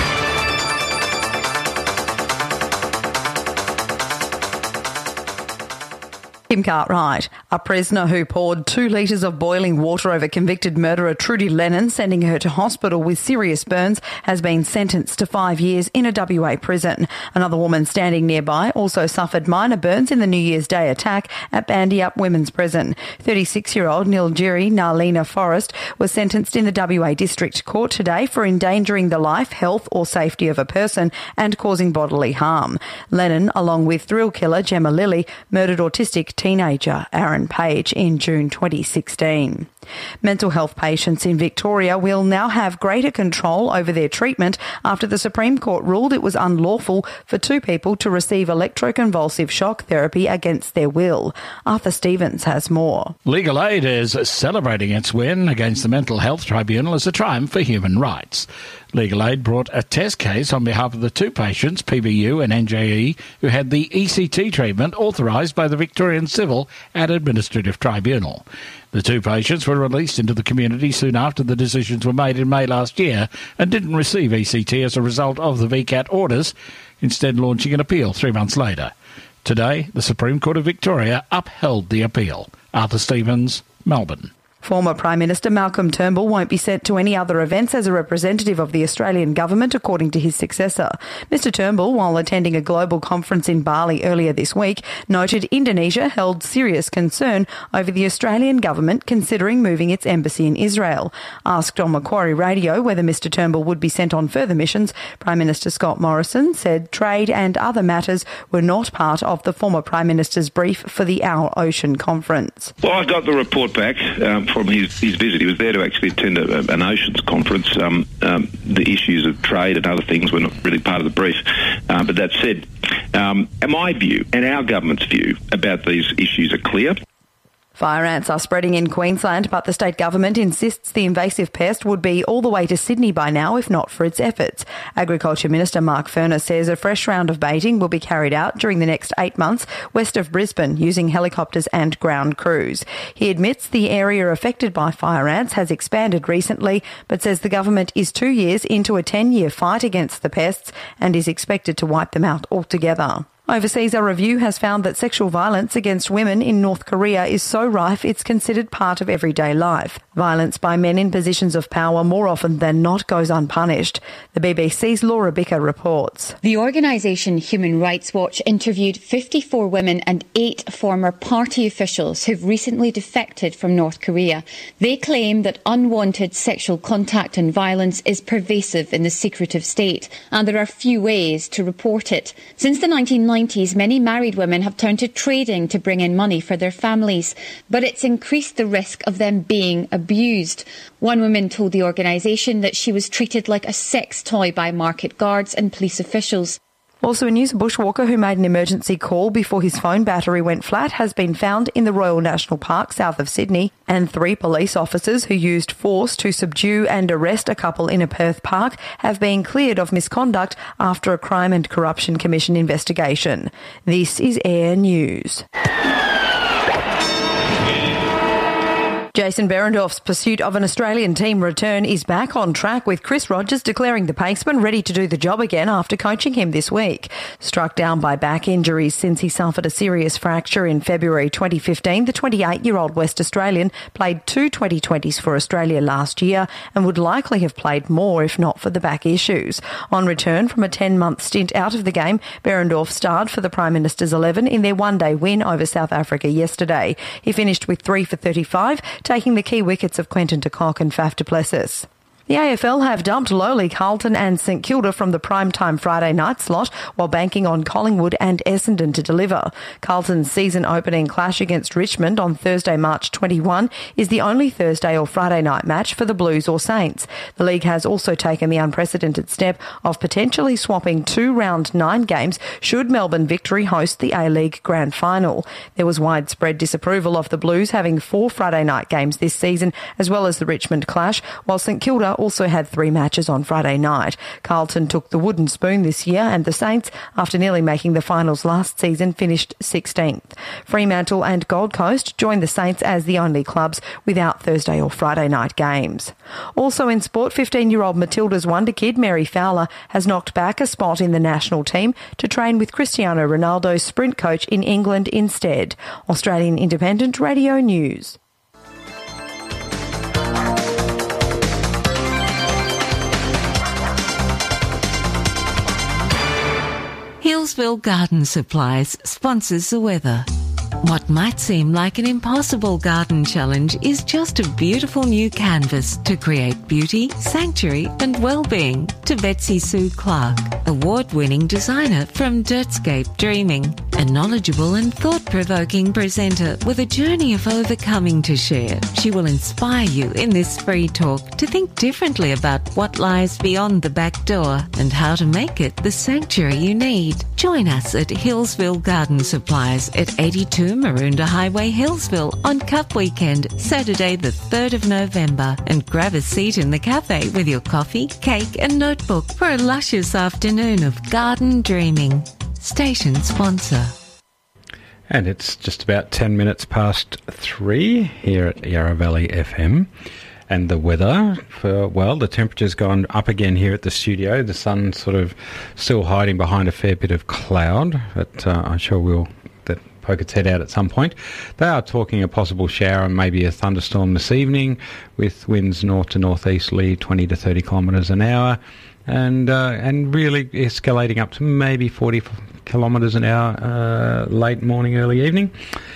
Kim Cartwright, a prisoner who poured two litres of boiling water over convicted murderer Trudy Lennon, sending her to hospital with serious burns, has been sentenced to five years in a W A prison. Another woman standing nearby also suffered minor burns in the New Year's Day attack at Bandyup Women's Prison. thirty-six-year-old Nilgiri Narlina Forrest was sentenced in the W A District Court today for endangering the life, health or safety of a person and causing bodily harm. Lennon, along with thrill killer Gemma Lilly, murdered autistic teenager Aaron Page in June twenty sixteen. Mental health patients in Victoria will now have greater control over their treatment after the Supreme Court ruled it was unlawful for two people to receive electroconvulsive shock therapy against their will. Arthur Stevens has more. Legal Aid is celebrating its win against the Mental Health Tribunal as a triumph for human rights. Legal Aid brought a test case on behalf of the two patients, P B U and N J E, who had the E C T treatment authorised by the Victorian Civil and Administrative Tribunal. The two patients were released into the community soon after the decisions were made in May last year and didn't receive E C T as a result of the V CAT orders, instead launching an appeal three months later. Today, the Supreme Court of Victoria upheld the appeal. Arthur Stevens, Melbourne. Former Prime Minister Malcolm Turnbull won't be sent to any other events as a representative of the Australian government, according to his successor. Mister Turnbull, while attending a global conference in Bali earlier this week, noted Indonesia held serious concern over the Australian government considering moving its embassy in Israel. Asked on Macquarie Radio whether Mister Turnbull would be sent on further missions, Prime Minister Scott Morrison said trade and other matters were not part of the former Prime Minister's brief for the Our Ocean conference. Well, I got the report back um, from his, his visit. He was there to actually attend a, an oceans conference. Um, um, the issues of trade and other things were not really part of the brief. Uh, but that said, um, my view and our government's view about these issues are clear. Fire ants are spreading in Queensland, but the state government insists the invasive pest would be all the way to Sydney by now if not for its efforts. Agriculture Minister Mark Furness says a fresh round of baiting will be carried out during the next eight months west of Brisbane using helicopters and ground crews. He admits the area affected by fire ants has expanded recently, but says the government is two years into a ten-year fight against the pests and is expected to wipe them out altogether. Overseas, a review has found that sexual violence against women in North Korea is so rife it's considered part of everyday life. Violence by men in positions of power more often than not goes unpunished. The B B C's Laura Bicker reports. The organisation Human Rights Watch interviewed fifty-four women and eight former party officials who've recently defected from North Korea. They claim that unwanted sexual contact and violence is pervasive in the secretive state, and there are few ways to report it. Since the nineteen nineties, many married women have turned to trading to bring in money for their families, but it's increased the risk of them being abused. One woman told the organisation that she was treated like a sex toy by market guards and police officials. Also in news, a bushwalker who made an emergency call before his phone battery went flat has been found in the Royal National Park south of Sydney, and three police officers who used force to subdue and arrest a couple in a Perth park have been cleared of misconduct after a Crime and Corruption Commission investigation. This is Air News. Jason Behrendorff's pursuit of an Australian team return is back on track, with Chris Rogers declaring the paceman ready to do the job again after coaching him this week. Struck down by back injuries since he suffered a serious fracture in February twenty fifteen, the twenty-eight-year-old West Australian played two twenty twenties for Australia last year and would likely have played more if not for the back issues. On return from a ten-month stint out of the game, Behrendorff starred for the Prime Minister's eleven in their one-day win over South Africa yesterday. He finished with three for thirty-five, taking the key wickets of Quentin de Kock and Faf du Plessis. The A F L have dumped lowly Carlton and St Kilda from the primetime Friday night slot while banking on Collingwood and Essendon to deliver. Carlton's season-opening clash against Richmond on Thursday, March twenty-first is the only Thursday or Friday night match for the Blues or Saints. The league has also taken the unprecedented step of potentially swapping two round nine games should Melbourne Victory host the A-League Grand Final. There was widespread disapproval of the Blues having four Friday night games this season, as well as the Richmond clash, while St Kilda also had three matches on Friday night. Carlton took the wooden spoon this year, and the Saints, after nearly making the finals last season, finished sixteenth. Fremantle and Gold Coast joined the Saints as the only clubs without Thursday or Friday night games. Also in sport, fifteen-year-old Matilda's wonder kid Mary Fowler has knocked back a spot in the national team to train with Cristiano Ronaldo's sprint coach in England instead. Australian Independent Radio News. Hillsville Garden Supplies sponsors the weather. What might seem like an impossible garden challenge is just a beautiful new canvas to create beauty, sanctuary and well-being. To Betsy Sue Clark, award-winning designer from Dirtscape Dreaming, a knowledgeable and thought-provoking presenter with a journey of overcoming to share. She will inspire you in this free talk to think differently about what lies beyond the back door and how to make it the sanctuary you need. Join us at Hillsville Garden Supplies at eighty-two Maroondah Highway, Hillsville on Cup Weekend, Saturday the third of November, and grab a seat in the cafe with your coffee, cake and notebook for a luscious afternoon of garden dreaming. Station sponsor. And it's just about ten minutes past three here at Yarra Valley F M. And the weather, for, well, the temperature's gone up again here at the studio. The sun's sort of still hiding behind a fair bit of cloud, but uh, I'm sure we'll that poke its head out at some point. They are talking a possible shower and maybe a thunderstorm this evening, with winds north to northeasterly, twenty to thirty kilometres an hour, and uh, and really escalating up to maybe forty kilometres an hour uh, late morning, early evening.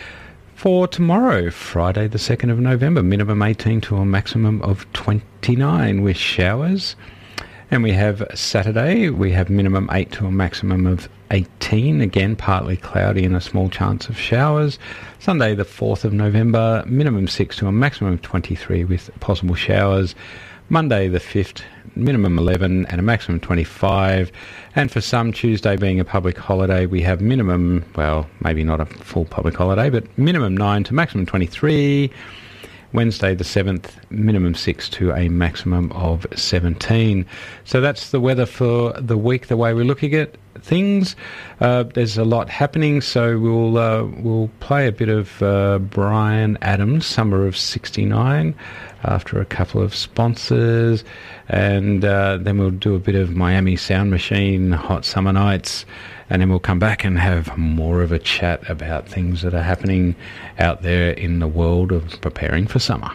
For tomorrow, Friday the second of November, minimum eighteen to a maximum of twenty-nine with showers. And we have Saturday, we have minimum eight to a maximum of eighteen, again partly cloudy and a small chance of showers. Sunday the fourth of November, minimum six to a maximum of twenty-three with possible showers. Monday the fifth, minimum eleven and a maximum twenty-five. And for some, Tuesday being a public holiday, we have minimum, well, maybe not a full public holiday, but minimum nine to maximum twenty-three. Wednesday the seventh, minimum six to a maximum of seventeen. So that's the weather for the week, the way we're looking at things. Uh, there's a lot happening, so we'll uh, we'll play a bit of uh, Bryan Adams, Summer of sixty-nine, after a couple of sponsors, and uh, then we'll do a bit of Miami Sound Machine, Hot Summer Nights, and then we'll come back and have more of a chat about things that are happening out there in the world of preparing for summer.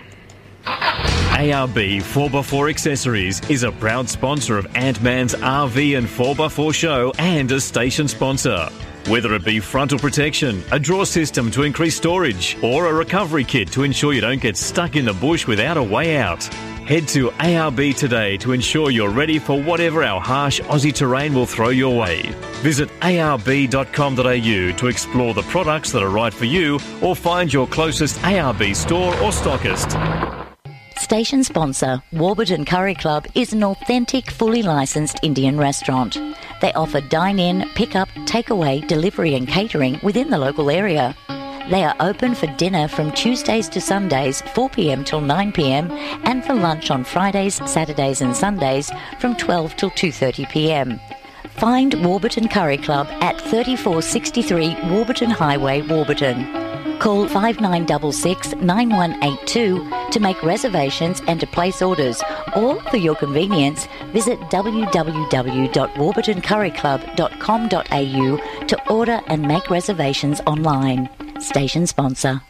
A R B four by four Accessories is a proud sponsor of Ant-Man's R V and four by four show and a station sponsor. Whether it be frontal protection, a drawer system to increase storage, or a recovery kit to ensure you don't get stuck in the bush without a way out, head to A R B today to ensure you're ready for whatever our harsh Aussie terrain will throw your way. Visit a r b dot com dot a u to explore the products that are right for you, or find your closest A R B store or stockist. Station sponsor, Warburton Curry Club, is an authentic, fully licensed Indian restaurant. They offer dine-in, pick-up, takeaway, delivery and catering within the local area. They are open for dinner from Tuesdays to Sundays, four p.m. till nine p.m, and for lunch on Fridays, Saturdays and Sundays from twelve till two thirty p.m. Find Warburton Curry Club at thirty-four sixty-three Warburton Highway, Warburton. Call five nine six six, nine one eight two to make reservations and to place orders, or for your convenience, visit w w w dot warburton curry club dot com dot a u to order and make reservations online. Station sponsor.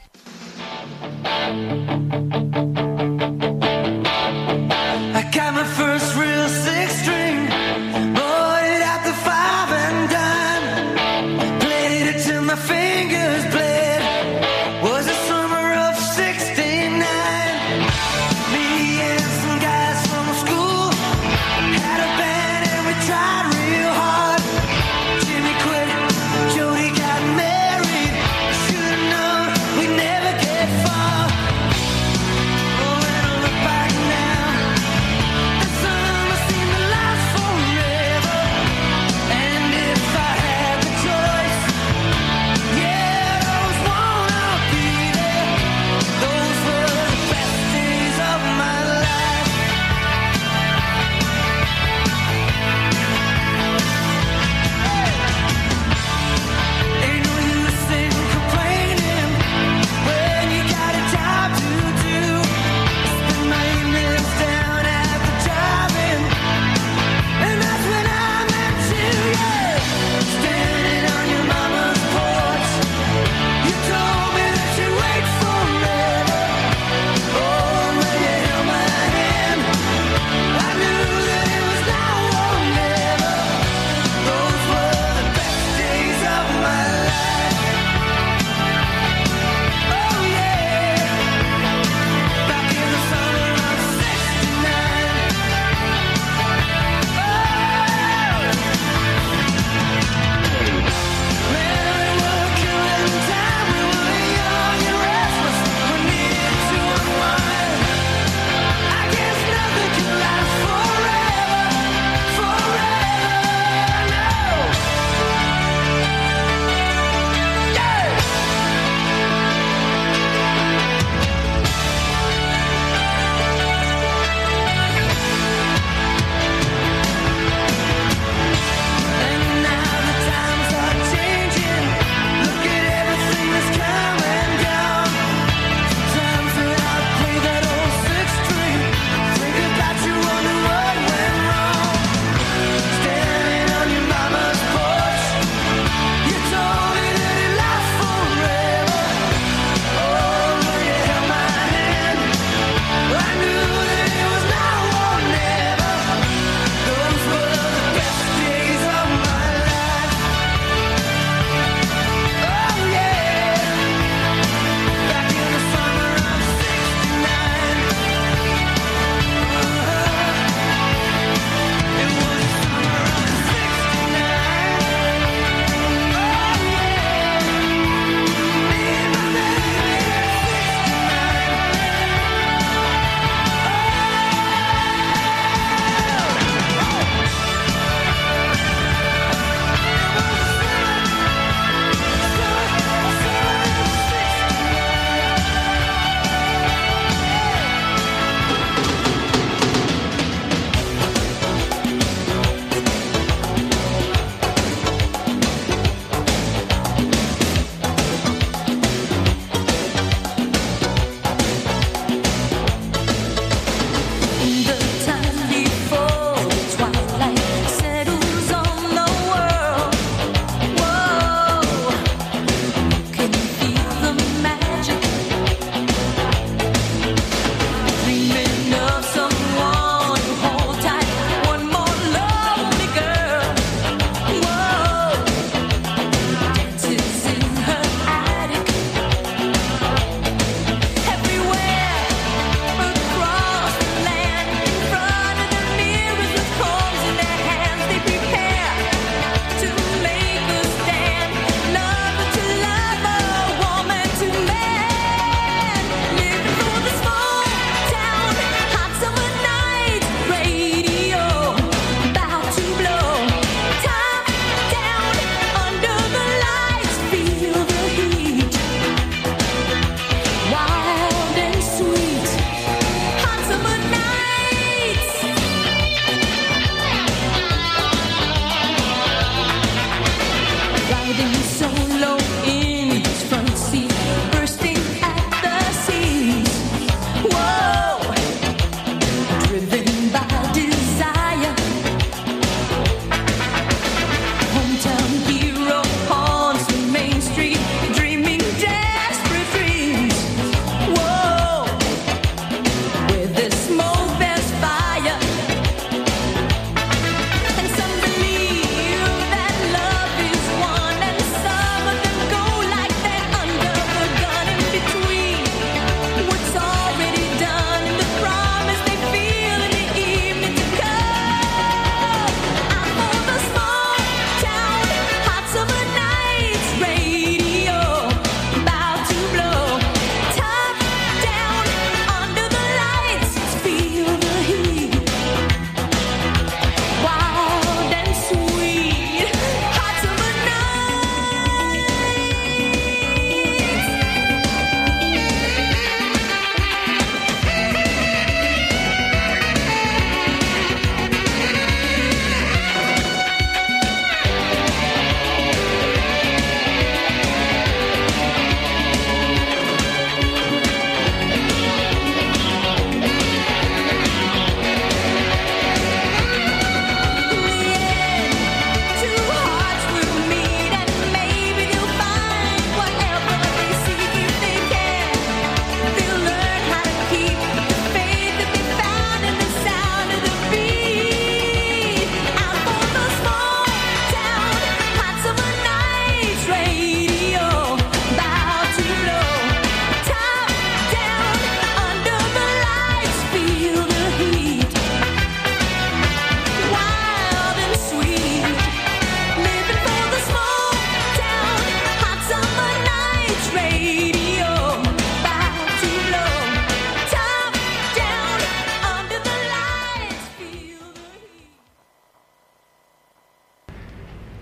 I got my first real six string, bought it at the five and dime, played it till my fingers bled, was the summer of sixty-nine, me and some guys from school, had a band and we tried real hard, Jimmy quit, Jody got married, should've known we'd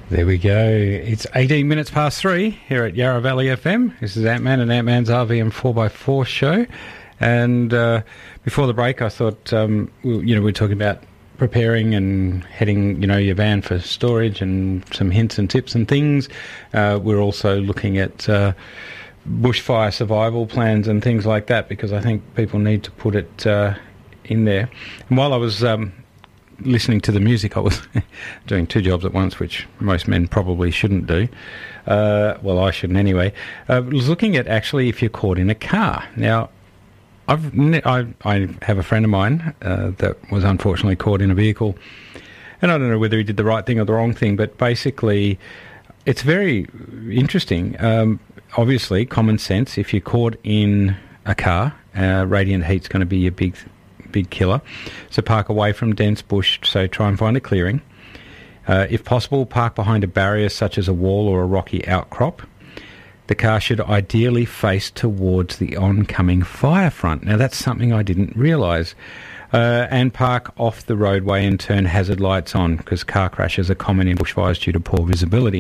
There we go. It's eighteen minutes past three here at Yarra Valley F M. This is Ant-Man and Ant-Man's R V and four by four show. And uh, before the break, I thought, um, we, you know, we we're talking about preparing and heading, you know, your van for storage and some hints and tips and things. Uh, we're also looking at uh, bushfire survival plans and things like that, because I think people need to put it uh, in there. And while I was um, listening to the music, I was doing two jobs at once, which most men probably shouldn't do. Uh, well, I shouldn't anyway. I uh, was looking at actually if you're caught in a car. Now, I've ne- I, I have a friend of mine uh, that was unfortunately caught in a vehicle, and I don't know whether he did the right thing or the wrong thing, but basically it's very interesting. Um, obviously, common sense, if you're caught in a car, uh, radiant heat's going to be your big big killer. So park away from dense bush, so try and find a clearing. Uh, if possible, park behind a barrier such as a wall or a rocky outcrop. The car should ideally face towards the oncoming fire front. Now, that's something I didn't realise. Uh, and park off the roadway and turn hazard lights on, because car crashes are common in bushfires due to poor visibility.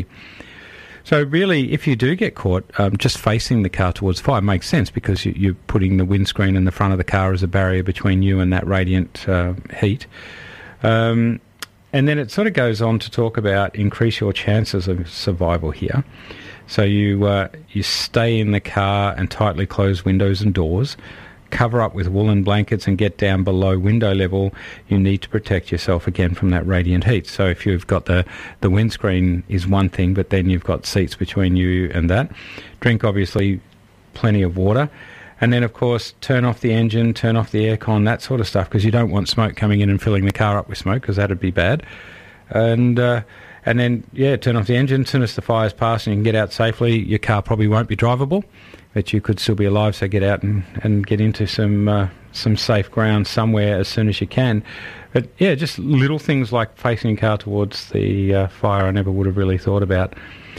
So really, if you do get caught, um, just facing the car towards fire makes sense, because you, you're putting the windscreen in the front of the car as a barrier between you and that radiant uh, heat. Um, and then it sort of goes on to talk about increase your chances of survival here. So you uh, you stay in the car and tightly close windows and doors. Cover up with woolen blankets and get down below window level. You need to protect yourself again from that radiant heat. So if you've got the, the windscreen is one thing, but then you've got seats between you and that. Drink, obviously, plenty of water. And then, of course, turn off the engine, turn off the aircon, that sort of stuff, because you don't want smoke coming in and filling the car up with smoke, because that would be bad. And uh, and then, yeah, turn off the engine. As soon as the fire's passed and you can get out safely, your car probably won't be drivable, but you could still be alive, so get out and, and get into some uh, some safe ground somewhere as soon as you can. But, yeah, just little things like facing a car towards the uh, fire I never would have really thought about.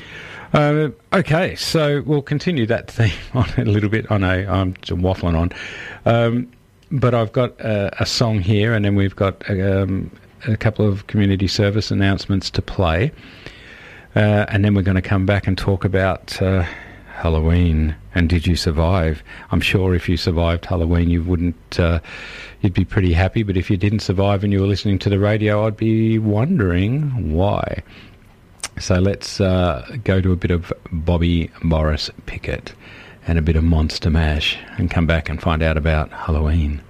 Uh, okay, so we'll continue that theme on a little bit. I know I'm just waffling on. Um, but I've got uh, a song here, and then we've got um, a couple of community service announcements to play. Uh, and then we're going to come back and talk about Uh, Halloween and did you survive? I'm sure if you survived Halloween, you wouldn't. Uh, you'd be pretty happy. But if you didn't survive and you were listening to the radio, I'd be wondering why. So let's uh, go to a bit of Bobby Morris Pickett and a bit of Monster Mash, and come back and find out about Halloween.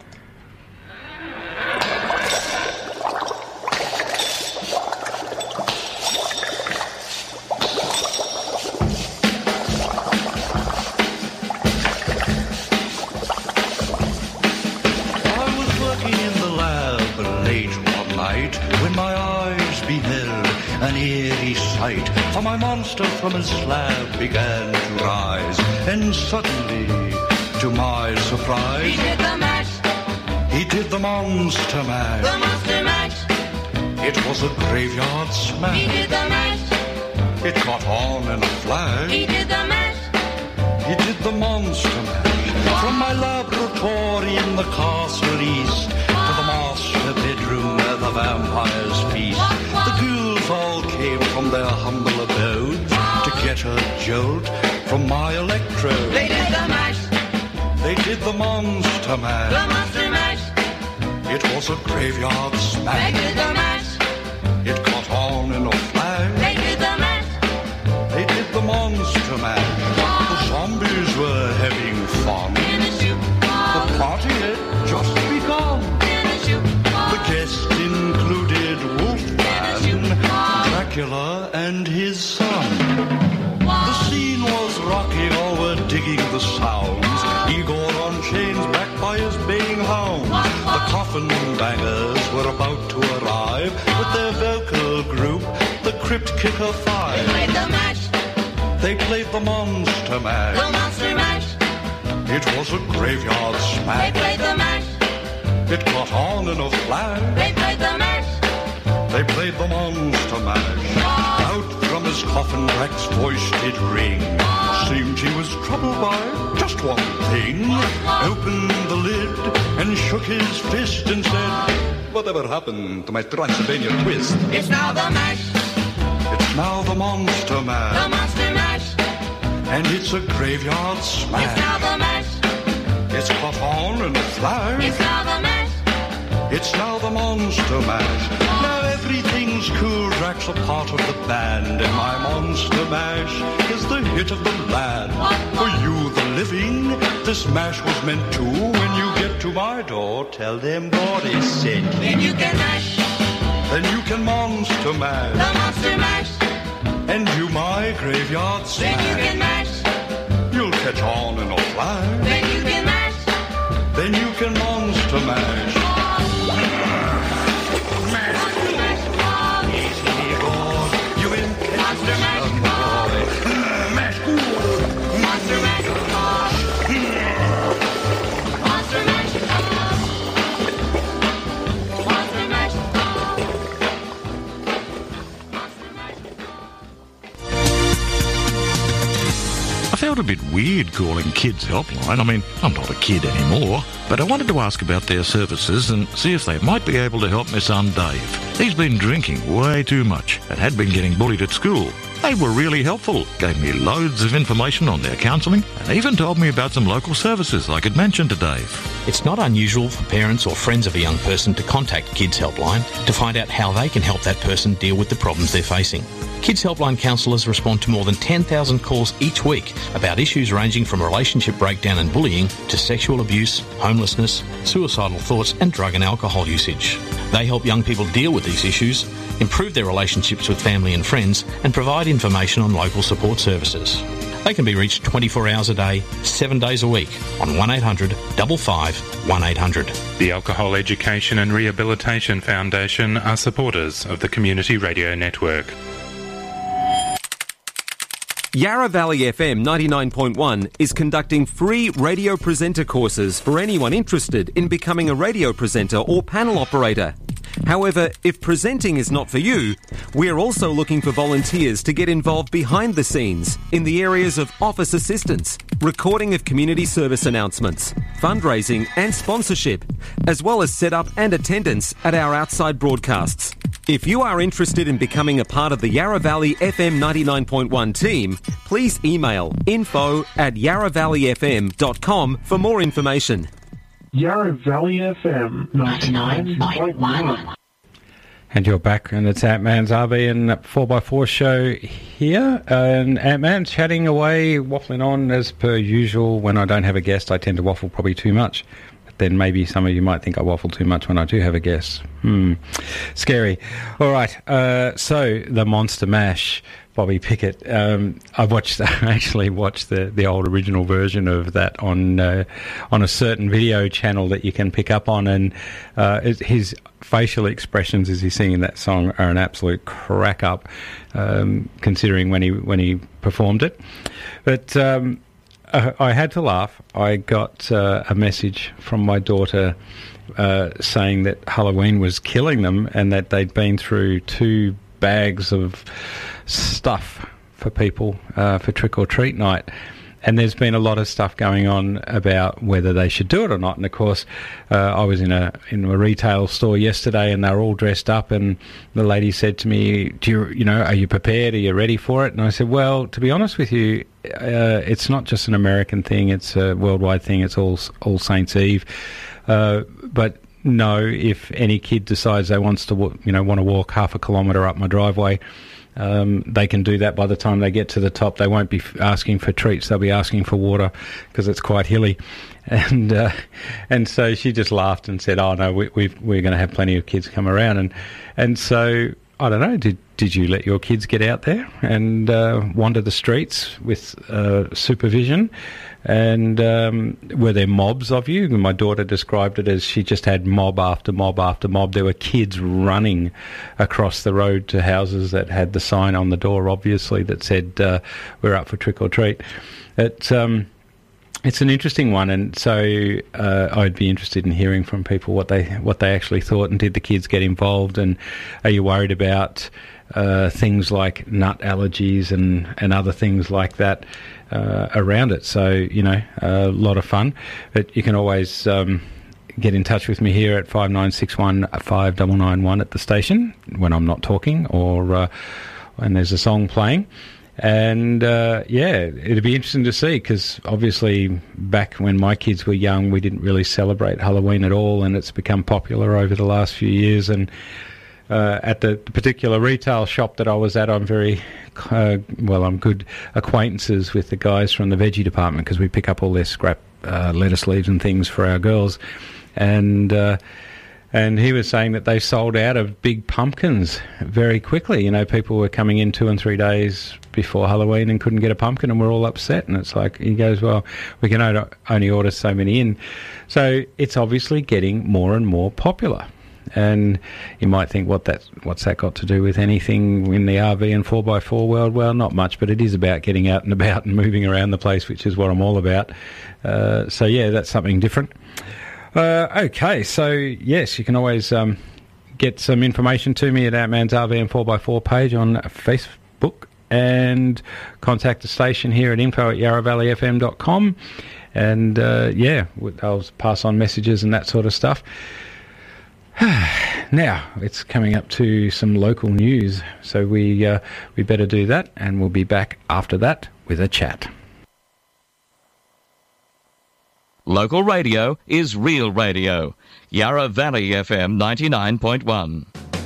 For my monster from his slab began to rise, and suddenly, to my surprise, He did the mash. He did the monster mash. The monster mash. It was a graveyard smash. He did the mash. It caught on in a flash. He did the mash. He did the monster mash. From my laboratory in the castle east to the master bedroom where the vampires feast, the ghouls all came from their humble abodes to get a jolt from my electrode. They did the mash. They did the monster mash. The monster mash. It was a graveyard smash. They did the mash. It caught on in a flash. They did the mash. They did the monster mash. The zombies were having fun. In a shoe. The party had just begun. In a shoe. The guests included Wolfman, Dracula, and his son. The scene was rocking, all were digging the sounds. Igor on chains, backed by his baying hounds. The coffin bangers were about to arrive with their vocal group, the Crypt Kicker Five. They played the mash. They played the monster mash. The monster mash. It was a graveyard smash. They played the mash. It caught on in a flash. They played the mash. They played the monster mash. Out from his coffin, Drac's voice did ring. Seemed he was troubled by just one thing. Opened the lid and shook his fist and said, "Whatever happened to my Transylvania twist? It's now the mash. It's now the Monster Mash. The Monster Mash. And it's a graveyard smash. It's now the mash. It's caught on in a flash. It's now the mash. It's now the Monster Mash. Now everything's cool. Drax a part of the band. And my Monster Mash is the hit of the land. For you, the living, this mash was meant to. When you get to my door, tell them Boris sent you. Then you can mash. Then you can Monster Mash. The Monster Mash. And do my graveyard smash. Then you can mash. You'll catch on in a flash. Then you can mash. Then you can Monster Mash. I felt a bit weird calling Kids Helpline. I mean, I'm not a kid anymore, but I wanted to ask about their services and see if they might be able to help my son Dave. He's been drinking way too much and had been getting bullied at school. They were really helpful, gave me loads of information on their counselling, and even told me about some local services I could mention to Dave. It's not unusual for parents or friends of a young person to contact Kids Helpline to find out how they can help that person deal with the problems they're facing. Kids Helpline counsellors respond to more than ten thousand calls each week about issues ranging from relationship breakdown and bullying to sexual abuse, homelessness, suicidal thoughts and drug and alcohol usage. They help young people deal with these issues, improve their relationships with family and friends and provide information on local support services. They can be reached twenty-four hours a day, seven days a week on one eight hundred five five one eight hundred. The Alcohol Education and Rehabilitation Foundation are supporters of the Community Radio Network. Yarra Valley F M ninety-nine point one is conducting free radio presenter courses for anyone interested in becoming a radio presenter or panel operator. However, if presenting is not for you, we're also looking for volunteers to get involved behind the scenes in the areas of office assistance, recording of community service announcements, fundraising and sponsorship, as well as setup and attendance at our outside broadcasts. If you are interested in becoming a part of the Yarra Valley F M ninety-nine point one team, please email info at yarra valley f m dot com for more information. Yarra Valley F M ninety-nine point one. And you're back, and it's Ant-Man's R V and four by four show here. And Ant-Man chatting away, waffling on as per usual. When I don't have a guest, I tend to waffle probably too much. But then maybe some of you might think I waffle too much when I do have a guest. Hmm, scary. All right, uh, so the Monster Mash. Bobby Pickett. Um, I've watched, I actually watched the, the old original version of that on uh, on a certain video channel that you can pick up on, and uh, it, his facial expressions as he's singing that song are an absolute crack up, um, considering when he when he performed it. But um, I, I had to laugh. I got uh, a message from my daughter uh, saying that Halloween was killing them, and that they'd been through two bags of stuff for people uh, for trick or treat night, and there's been a lot of stuff going on about whether they should do it or not. And of course, uh, I was in a in a retail store yesterday, and they were all dressed up, and the lady said to me, "Do you you know are you prepared? Are you ready for it?" And I said, "Well, to be honest with you, uh, it's not just an American thing; it's a worldwide thing. It's all All Saints Eve, uh, but." No, if any kid decides they wants to, you know, want to walk half a kilometre up my driveway, um, they can do that. By the time they get to the top, they won't be f- asking for treats; they'll be asking for water because it's quite hilly. And uh, and so she just laughed and said, "Oh no, we, we've, we're going to have plenty of kids come around." And and so I don't know. Did did you let your kids get out there and uh, wander the streets with uh, supervision? And um, were there mobs of you? My daughter described it as she just had mob after mob after mob. There were kids running across the road to houses that had the sign on the door, obviously, that said, uh, we're up for trick or treat. It, um, it's an interesting one, and so uh, I'd be interested in hearing from people what they what they actually thought, and did the kids get involved, and are you worried about uh, things like nut allergies and, and other things like that uh, around it? So, you know, a lot of fun. But you can always um, get in touch with me here at five nine six one five nine nine one at the station when I'm not talking, or uh, and there's a song playing. And, uh, yeah, it'd be interesting to see, because obviously back when my kids were young, we didn't really celebrate Halloween at all, and it's become popular over the last few years. And uh, at the particular retail shop that I was at, I'm very, uh, well, I'm good acquaintances with the guys from the veggie department, because we pick up all their scrap uh, lettuce leaves and things for our girls. And... Uh, And he was saying that they sold out of big pumpkins very quickly. You know, people were coming in two and three days before Halloween and couldn't get a pumpkin, and we're all upset. And it's like, he goes, well, we can only order so many in. So it's obviously getting more and more popular. And you might think, what that, what's that got to do with anything in the R V and four by four world? Well, not much, but it is about getting out and about and moving around the place, which is what I'm all about. Uh, so, yeah, that's something different. Uh, okay, so yes, you can always um, get some information to me at Outman's R V and four by four page on Facebook, and contact the station here at info at yarra valley f m dot com, and uh, yeah, I'll pass on messages and that sort of stuff. Now, it's coming up to some local news, so we, uh, we better do that, and we'll be back after that with a chat. Local radio is real radio. Yarra Valley F M ninety-nine point one.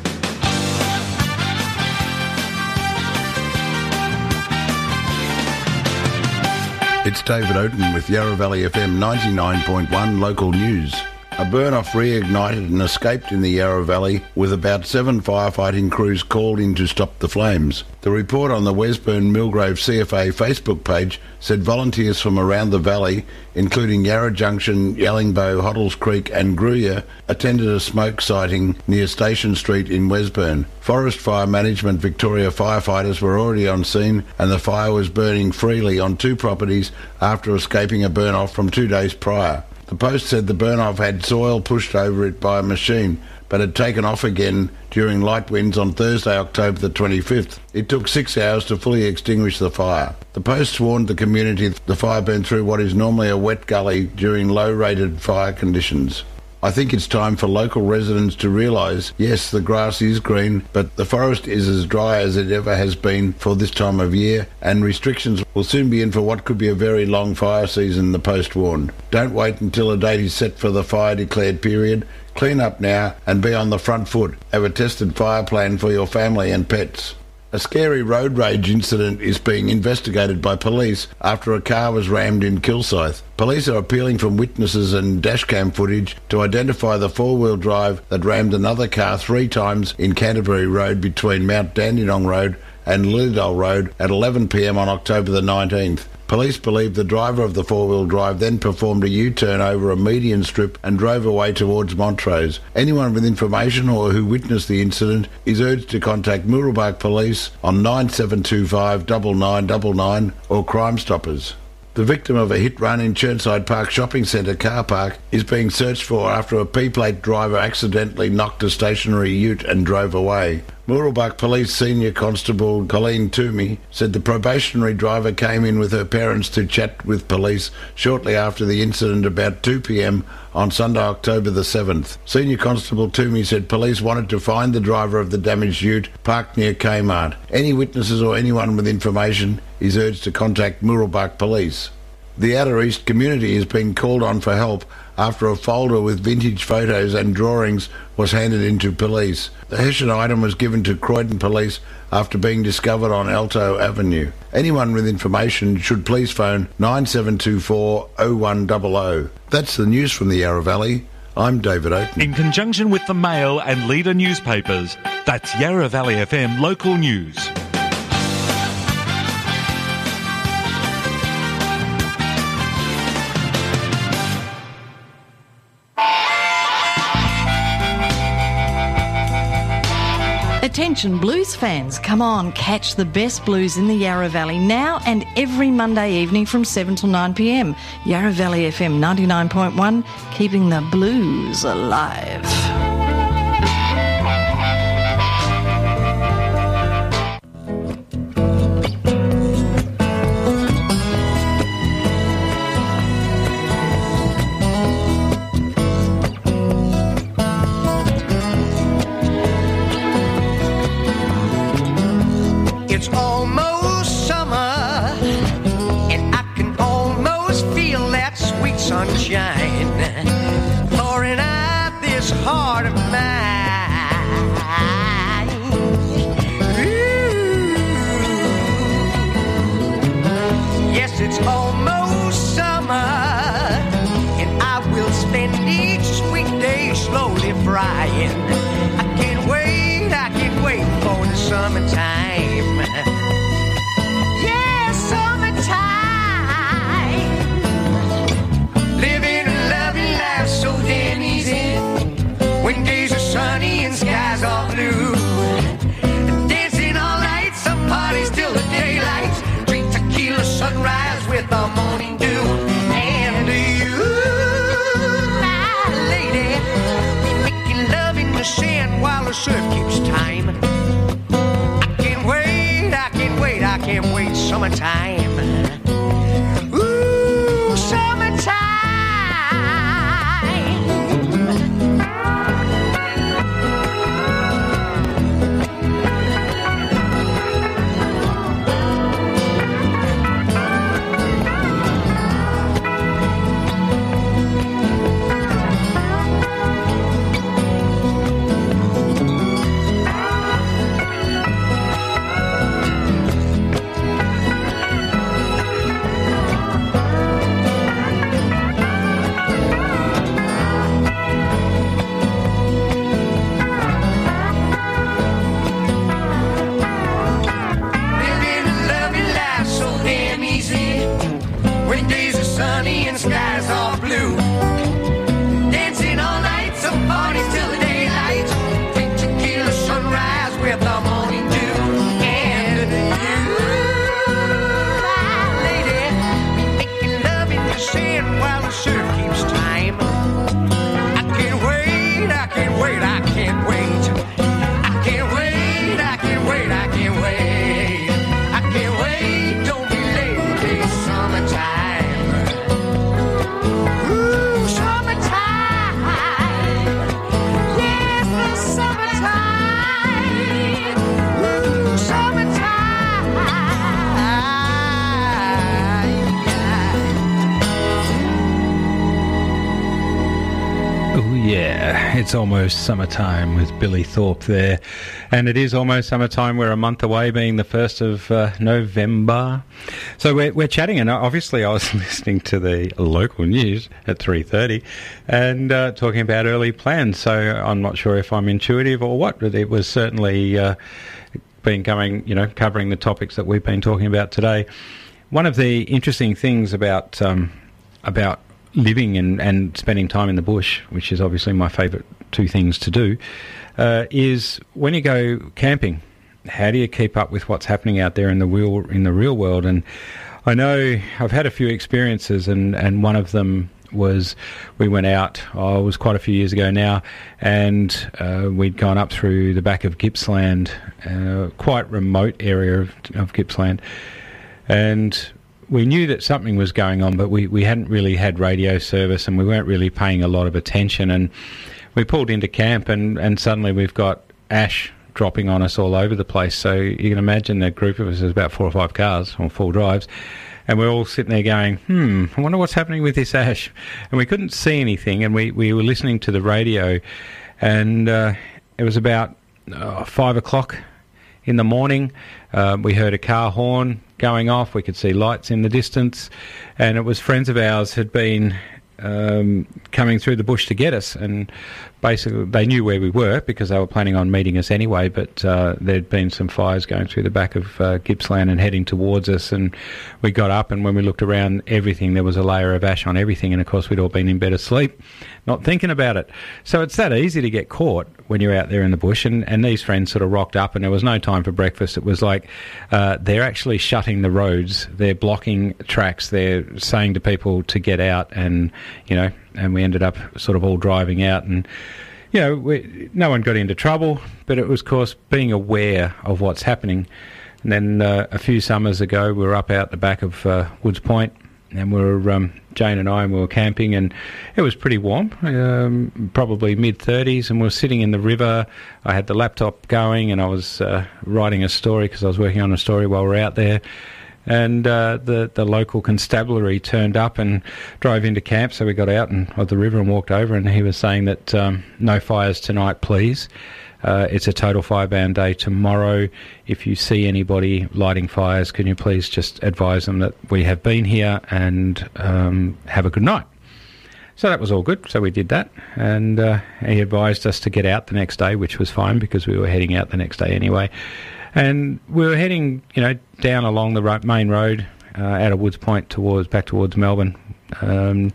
It's David Oaten with Yarra Valley F M ninety-nine point one local news. A burn-off reignited and escaped in the Yarra Valley, with about seven firefighting crews called in to stop the flames. The report on the Wesburn Millgrove C F A Facebook page said volunteers from around the valley, including Yarra Junction, Yellingbow, Hoddles Creek and Gruyere, attended a smoke sighting near Station Street in Wesburn. Forest Fire Management Victoria firefighters were already on scene, and the fire was burning freely on two properties after escaping a burn-off from two days prior. The Post said the burn-off had soil pushed over it by a machine, but had taken off again during light winds on Thursday, October the twenty-fifth. It took six hours to fully extinguish the fire. The Post warned the community the fire burned through what is normally a wet gully during low-rated fire conditions. I think it's time for local residents to realise, yes, the grass is green, but the forest is as dry as it ever has been for this time of year, and restrictions will soon be in for what could be a very long fire season, the Post warned. Don't wait until a date is set for the fire-declared period. Clean up now and be on the front foot. Have a tested fire plan for your family and pets. A scary road rage incident is being investigated by police after a car was rammed in Kilsyth. Police are appealing from witnesses and dashcam footage to identify the four-wheel drive that rammed another car three times in Canterbury Road between Mount Dandenong Road and Lilydale Road at eleven p m on October the nineteenth. Police believe the driver of the four-wheel drive then performed a U-turn over a median strip and drove away towards Montrose. Anyone with information or who witnessed the incident is urged to contact Mooroolbark Police on nine seven two five nine nine nine nine or Crime Stoppers. The victim of a hit-run in Churnside Park Shopping Centre car park is being searched for after a P-plate driver accidentally knocked a stationary ute and drove away. Mooroolbark Police Senior Constable Colleen Toomey said the probationary driver came in with her parents to chat with police shortly after the incident about two p m on Sunday, October the seventh. Senior Constable Toomey said police wanted to find the driver of the damaged ute parked near Kmart. Any witnesses or anyone with information is urged to contact Mooroolbark Police. The Outer East community has been called on for help after a folder with vintage photos and drawings was handed in to police. The Hessian item was given to Croydon Police after being discovered on Alto Avenue. Anyone with information should please phone nine seven two four oh one hundred. That's the news from the Yarra Valley. I'm David Oaten. In conjunction with the Mail and Leader newspapers, that's Yarra Valley F M Local News. Attention blues fans, come on, catch the best blues in the Yarra Valley now and every Monday evening from seven till nine p m. Yarra Valley F M ninety-nine point one, keeping the blues alive. the surf keeps time. I can't wait, I can't wait, I can't wait, summertime. Ooh, summertime. It's almost summertime with Billy Thorpe there. And it is almost summertime. We're a month away, being the first of uh, November. So we're, we're chatting, and obviously I was listening to the local news at three thirty and uh, talking about early plans. So I'm not sure if I'm intuitive or what, but it was certainly uh, been coming, you know, covering the topics that we've been talking about today. One of the interesting things about um, about living and, and spending time in the bush, which is obviously my favourite two things to do, uh, is when you go camping, how do you keep up with what's happening out there in the real in the real world? And I know I've had a few experiences, and, and one of them was we went out, oh, it was quite a few years ago now, and uh, we'd gone up through the back of Gippsland, uh, quite remote area of, of Gippsland, and we knew that something was going on, but we, we hadn't really had radio service, and we weren't really paying a lot of attention. And we pulled into camp, and, and suddenly we've got ash dropping on us all over the place. So you can imagine the group of us, there's about four or five cars on full drives, and we're all sitting there going, hmm, I wonder what's happening with this ash. And we couldn't see anything, and we, we were listening to the radio, and uh, it was about uh, five o'clock in the morning. Uh, we heard a car horn going off. We could see lights in the distance, and it was friends of ours had been um, coming through the bush to get us, and basically they knew where we were because they were planning on meeting us anyway, but uh, there'd been some fires going through the back of uh, Gippsland and heading towards us, and we got up, and when we looked around everything, there was a layer of ash on everything, and of course we'd all been in bed asleep, not thinking about it. So it's that easy to get caught when you're out there in the bush, and, and these friends sort of rocked up, and there was no time for breakfast. It was like uh, they're actually shutting the roads, they're blocking tracks, they're saying to people to get out, and, you know, and we ended up sort of all driving out, and you know, we, no one got into trouble, but it was, of course, being aware of what's happening. And then uh, a few summers ago, we were up out the back of uh, Woods Point, and we were, um, Jane and I, and we were camping, and it was pretty warm, um, probably mid thirties, and we were sitting in the river. I had the laptop going, and I was uh, writing a story because I was working on a story while we were out there. And uh, the, the local constabulary turned up and drove into camp, so we got out and of the river and walked over, and he was saying that um, no fires tonight, please. Uh, it's a total fire ban day tomorrow. If you see anybody lighting fires, can you please just advise them that we have been here, and um, have a good night. So that was all good, so we did that, and uh, he advised us to get out the next day, which was fine because we were heading out the next day anyway. And we were heading, you know, down along the main road uh, out of Woods Point towards back towards Melbourne, um,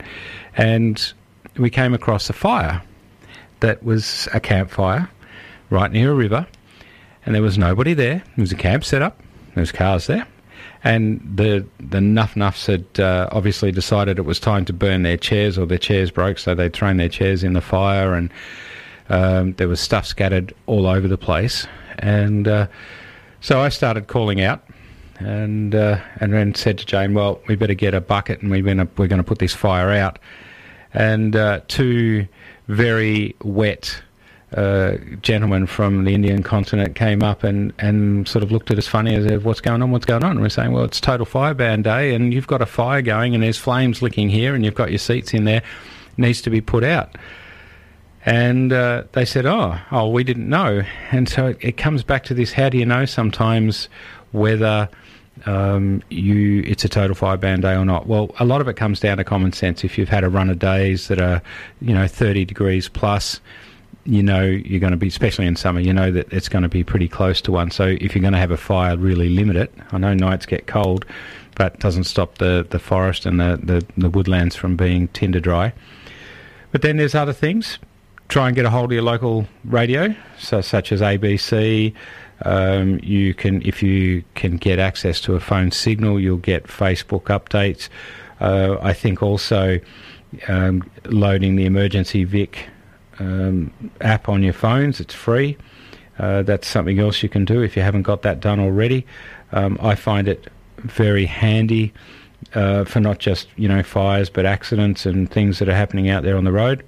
and we came across a fire that was a campfire right near a river, and there was nobody there. There was a camp set up. There was cars there, and the the Nuff Nuffs had uh, obviously decided it was time to burn their chairs, or their chairs broke, so they'd thrown their chairs in the fire, and Um, there was stuff scattered all over the place. And uh, so I started calling out and uh, and then said to Jane, well, we better get a bucket and we're going to we're going to put this fire out. And uh, two very wet uh, gentlemen from the Indian continent came up and, and sort of looked at us funny as if, what's going on, what's going on? And we're saying, well, it's Total Fire Ban Day and you've got a fire going and there's flames licking here and you've got your seats in there, it needs to be put out. And uh, they said, oh, oh, we didn't know. And so it, it comes back to this, how do you know sometimes whether um, you it's a Total Fire Ban Day or not? Well, a lot of it comes down to common sense. If you've had a run of days that are, you know, thirty degrees plus, you know you're going to be, especially in summer, you know that it's going to be pretty close to one. So if you're going to have a fire, really limit it. I know nights get cold, but it doesn't stop the, the forest and the, the, the woodlands from being tinder dry. But then there's other things. Try and get a hold of your local radio, so such as A B C. Um, you can, if you can get access to a phone signal, you'll get Facebook updates. Uh, I think also um, loading the Emergency Vic um, app on your phones, it's free. Uh, that's something else you can do if you haven't got that done already. Um, I find it very handy uh, for not just, you know, fires, but accidents and things that are happening out there on the road.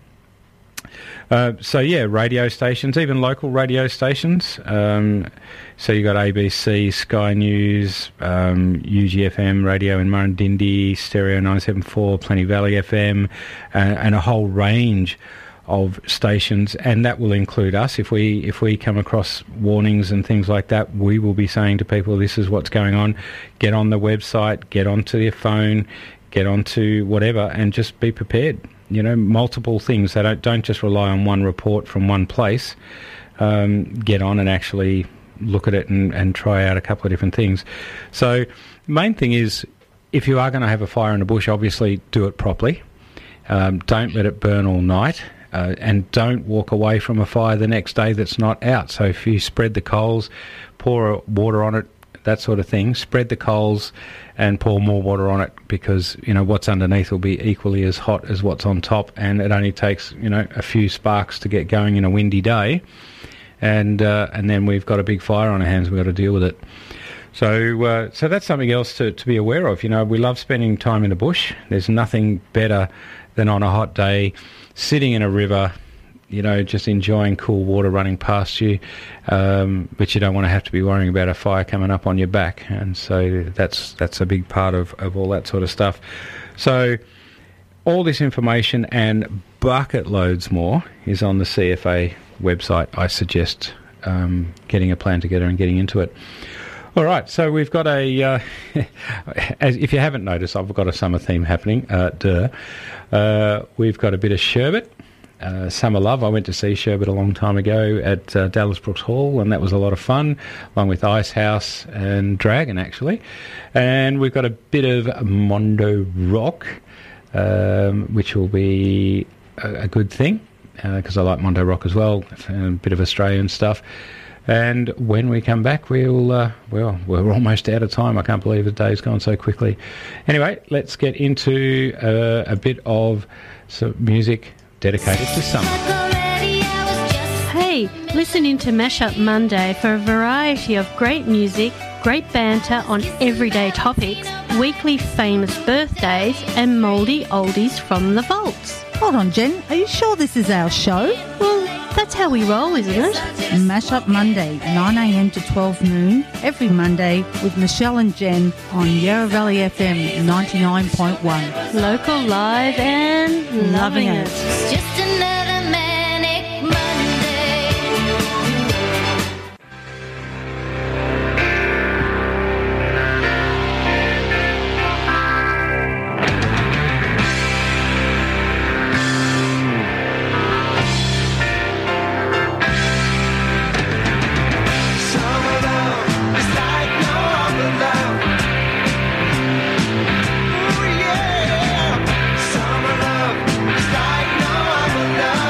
Uh, so yeah, radio stations, even local radio stations. Um, so you got A B C, Sky News, um, U G F M radio in Murrindindi, Stereo nine seven four, Plenty Valley F M, uh, and a whole range of stations, and that will include us. If we if we come across warnings and things like that, we will be saying to people, this is what's going on. Get on the website, get onto your phone, get onto whatever, and just be prepared. You know, multiple things. They don't don't just rely on one report from one place. Um, get on and actually look at it and, and try out a couple of different things. So the main thing is, if you are going to have a fire in the bush, obviously do it properly. Um, don't let it burn all night. Uh, and don't walk away from a fire the next day that's not out. So if you spread the coals, pour water on it, that sort of thing, spread the coals and pour more water on it, because, you know, what's underneath will be equally as hot as what's on top, and it only takes, you know, a few sparks to get going in a windy day, and uh, and then we've got a big fire on our hands. We've got to deal with it. So uh, so that's something else to, to be aware of. You know, we love spending time in the bush. There's nothing better than on a hot day sitting in a river, you know, just enjoying cool water running past you, um, but you don't want to have to be worrying about a fire coming up on your back. And so that's that's a big part of, of all that sort of stuff. So all this information and bucket loads more is on the C F A website. I suggest um, getting a plan together and getting into it. All right, so we've got a, uh, as if you haven't noticed, I've got a summer theme happening. Uh, duh. Uh, we've got a bit of sherbet. Uh, Summer Love. I went to see Sherbet a long time ago at uh, Dallas Brooks Hall, and that was a lot of fun, along with Ice House and Dragon, actually. And we've got a bit of Mondo Rock, um, which will be a, a good thing, because uh, I like Mondo Rock as well, a bit of Australian stuff. And when we come back, we'll, uh, well, we're almost out of time. I can't believe the day's gone so quickly. Anyway, let's get into uh, a bit of some music dedicated to summer. Hey, listen in to Mashup Monday for a variety of great music, great banter on everyday topics, weekly famous birthdays, and mouldy oldies from the vaults. Hold on, Jen. Are you sure this is our show? Well, that's how we roll, isn't it? Mashup Monday, nine a.m. to twelve noon, every Monday with Michelle and Jen on Yarra Valley F M ninety-nine point one. Local, live, and loving it. It's just another manic Monday. Love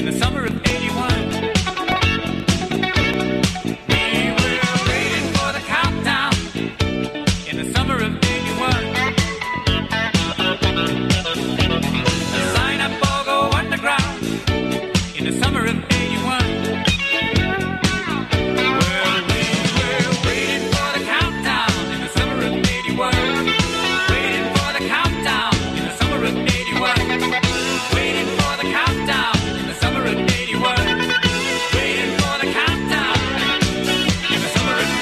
in the summer of eighty-one. We were waiting for the countdown in the summer of eighty-one. Sign up or go underground in the summer of eighty-one. Well, we were waiting for the countdown in the summer of eighty-one. Waiting for the countdown in the summer of eighty-one. Waiting for the countdown in the summer of eighty-one. Waiting for the countdown in the summer of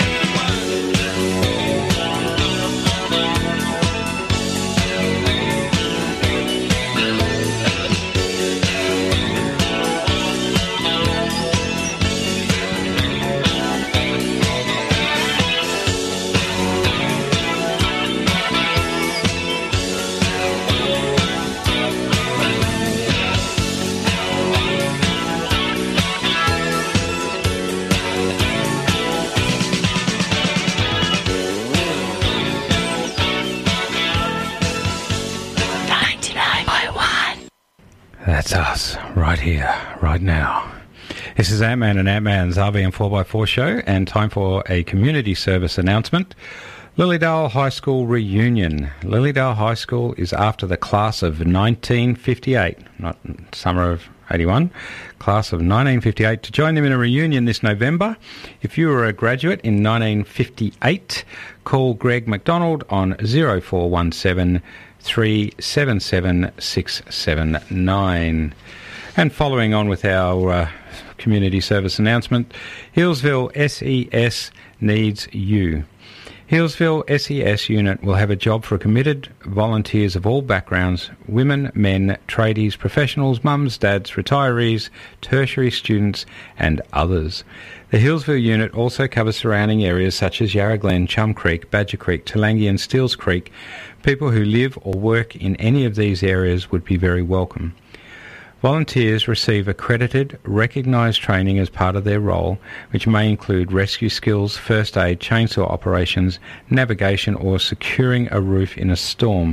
ninety-nine point one. That's us, right here, right now. This is Ant-Man and Ant-Man's R V and four by four show, and time for a community service announcement. Lilydale High School reunion. Lilydale High School is after the class of nineteen fifty-eight, not summer of eighty-one, class of nineteen fifty-eight, to join them in a reunion this November. If you were a graduate in nineteen fifty-eight, call Greg McDonald on zero four one seven, three seven seven, six seven nine. And following on with our uh, community service announcement, Healesville S E S needs you. Healesville S E S unit will have a job for committed volunteers of all backgrounds: women, men, tradies, professionals, mums, dads, retirees, tertiary students and others. The Healesville unit also covers surrounding areas such as Yarra Glen, Chum Creek, Badger Creek, Talangi and Steels Creek. People who live or work in any of these areas would be very welcome. Volunteers receive accredited, recognised training as part of their role, which may include rescue skills, first aid, chainsaw operations, navigation or securing a roof in a storm.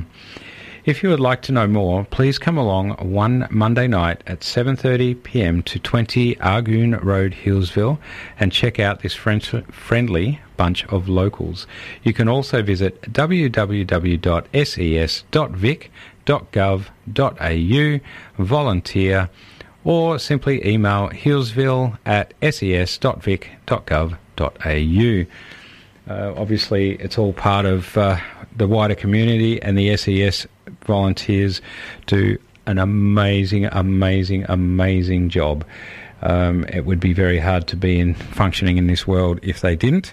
If you would like to know more, please come along one Monday night at seven thirty p m to twenty Argoon Road, Healesville, and check out this friend- friendly bunch of locals. You can also visit w w w dot s e s dot vic dot gov dot a u, volunteer, or simply email healesville at s e s dot vic dot gov dot a u. Uh, obviously, it's all part of uh, the wider community, and the S E S volunteers do an amazing, amazing, amazing job. Um, it would be very hard to be in functioning in this world if they didn't.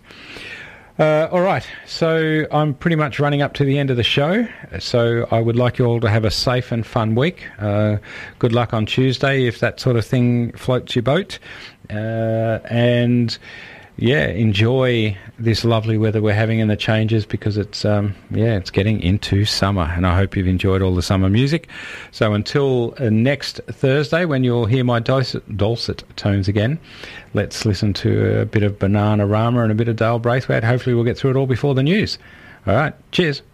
Uh, all right, so I'm pretty much running up to the end of the show, so I would like you all to have a safe and fun week. Uh, good luck on Tuesday if that sort of thing floats your boat. Uh, and... yeah, enjoy this lovely weather we're having and the changes, because it's um, yeah, it's getting into summer, and I hope you've enjoyed all the summer music. So until uh, next Thursday, when you'll hear my dulcet, dulcet tones again, let's listen to a bit of Bananarama and a bit of Dale Braithwaite. Hopefully we'll get through it all before the news. All right, cheers.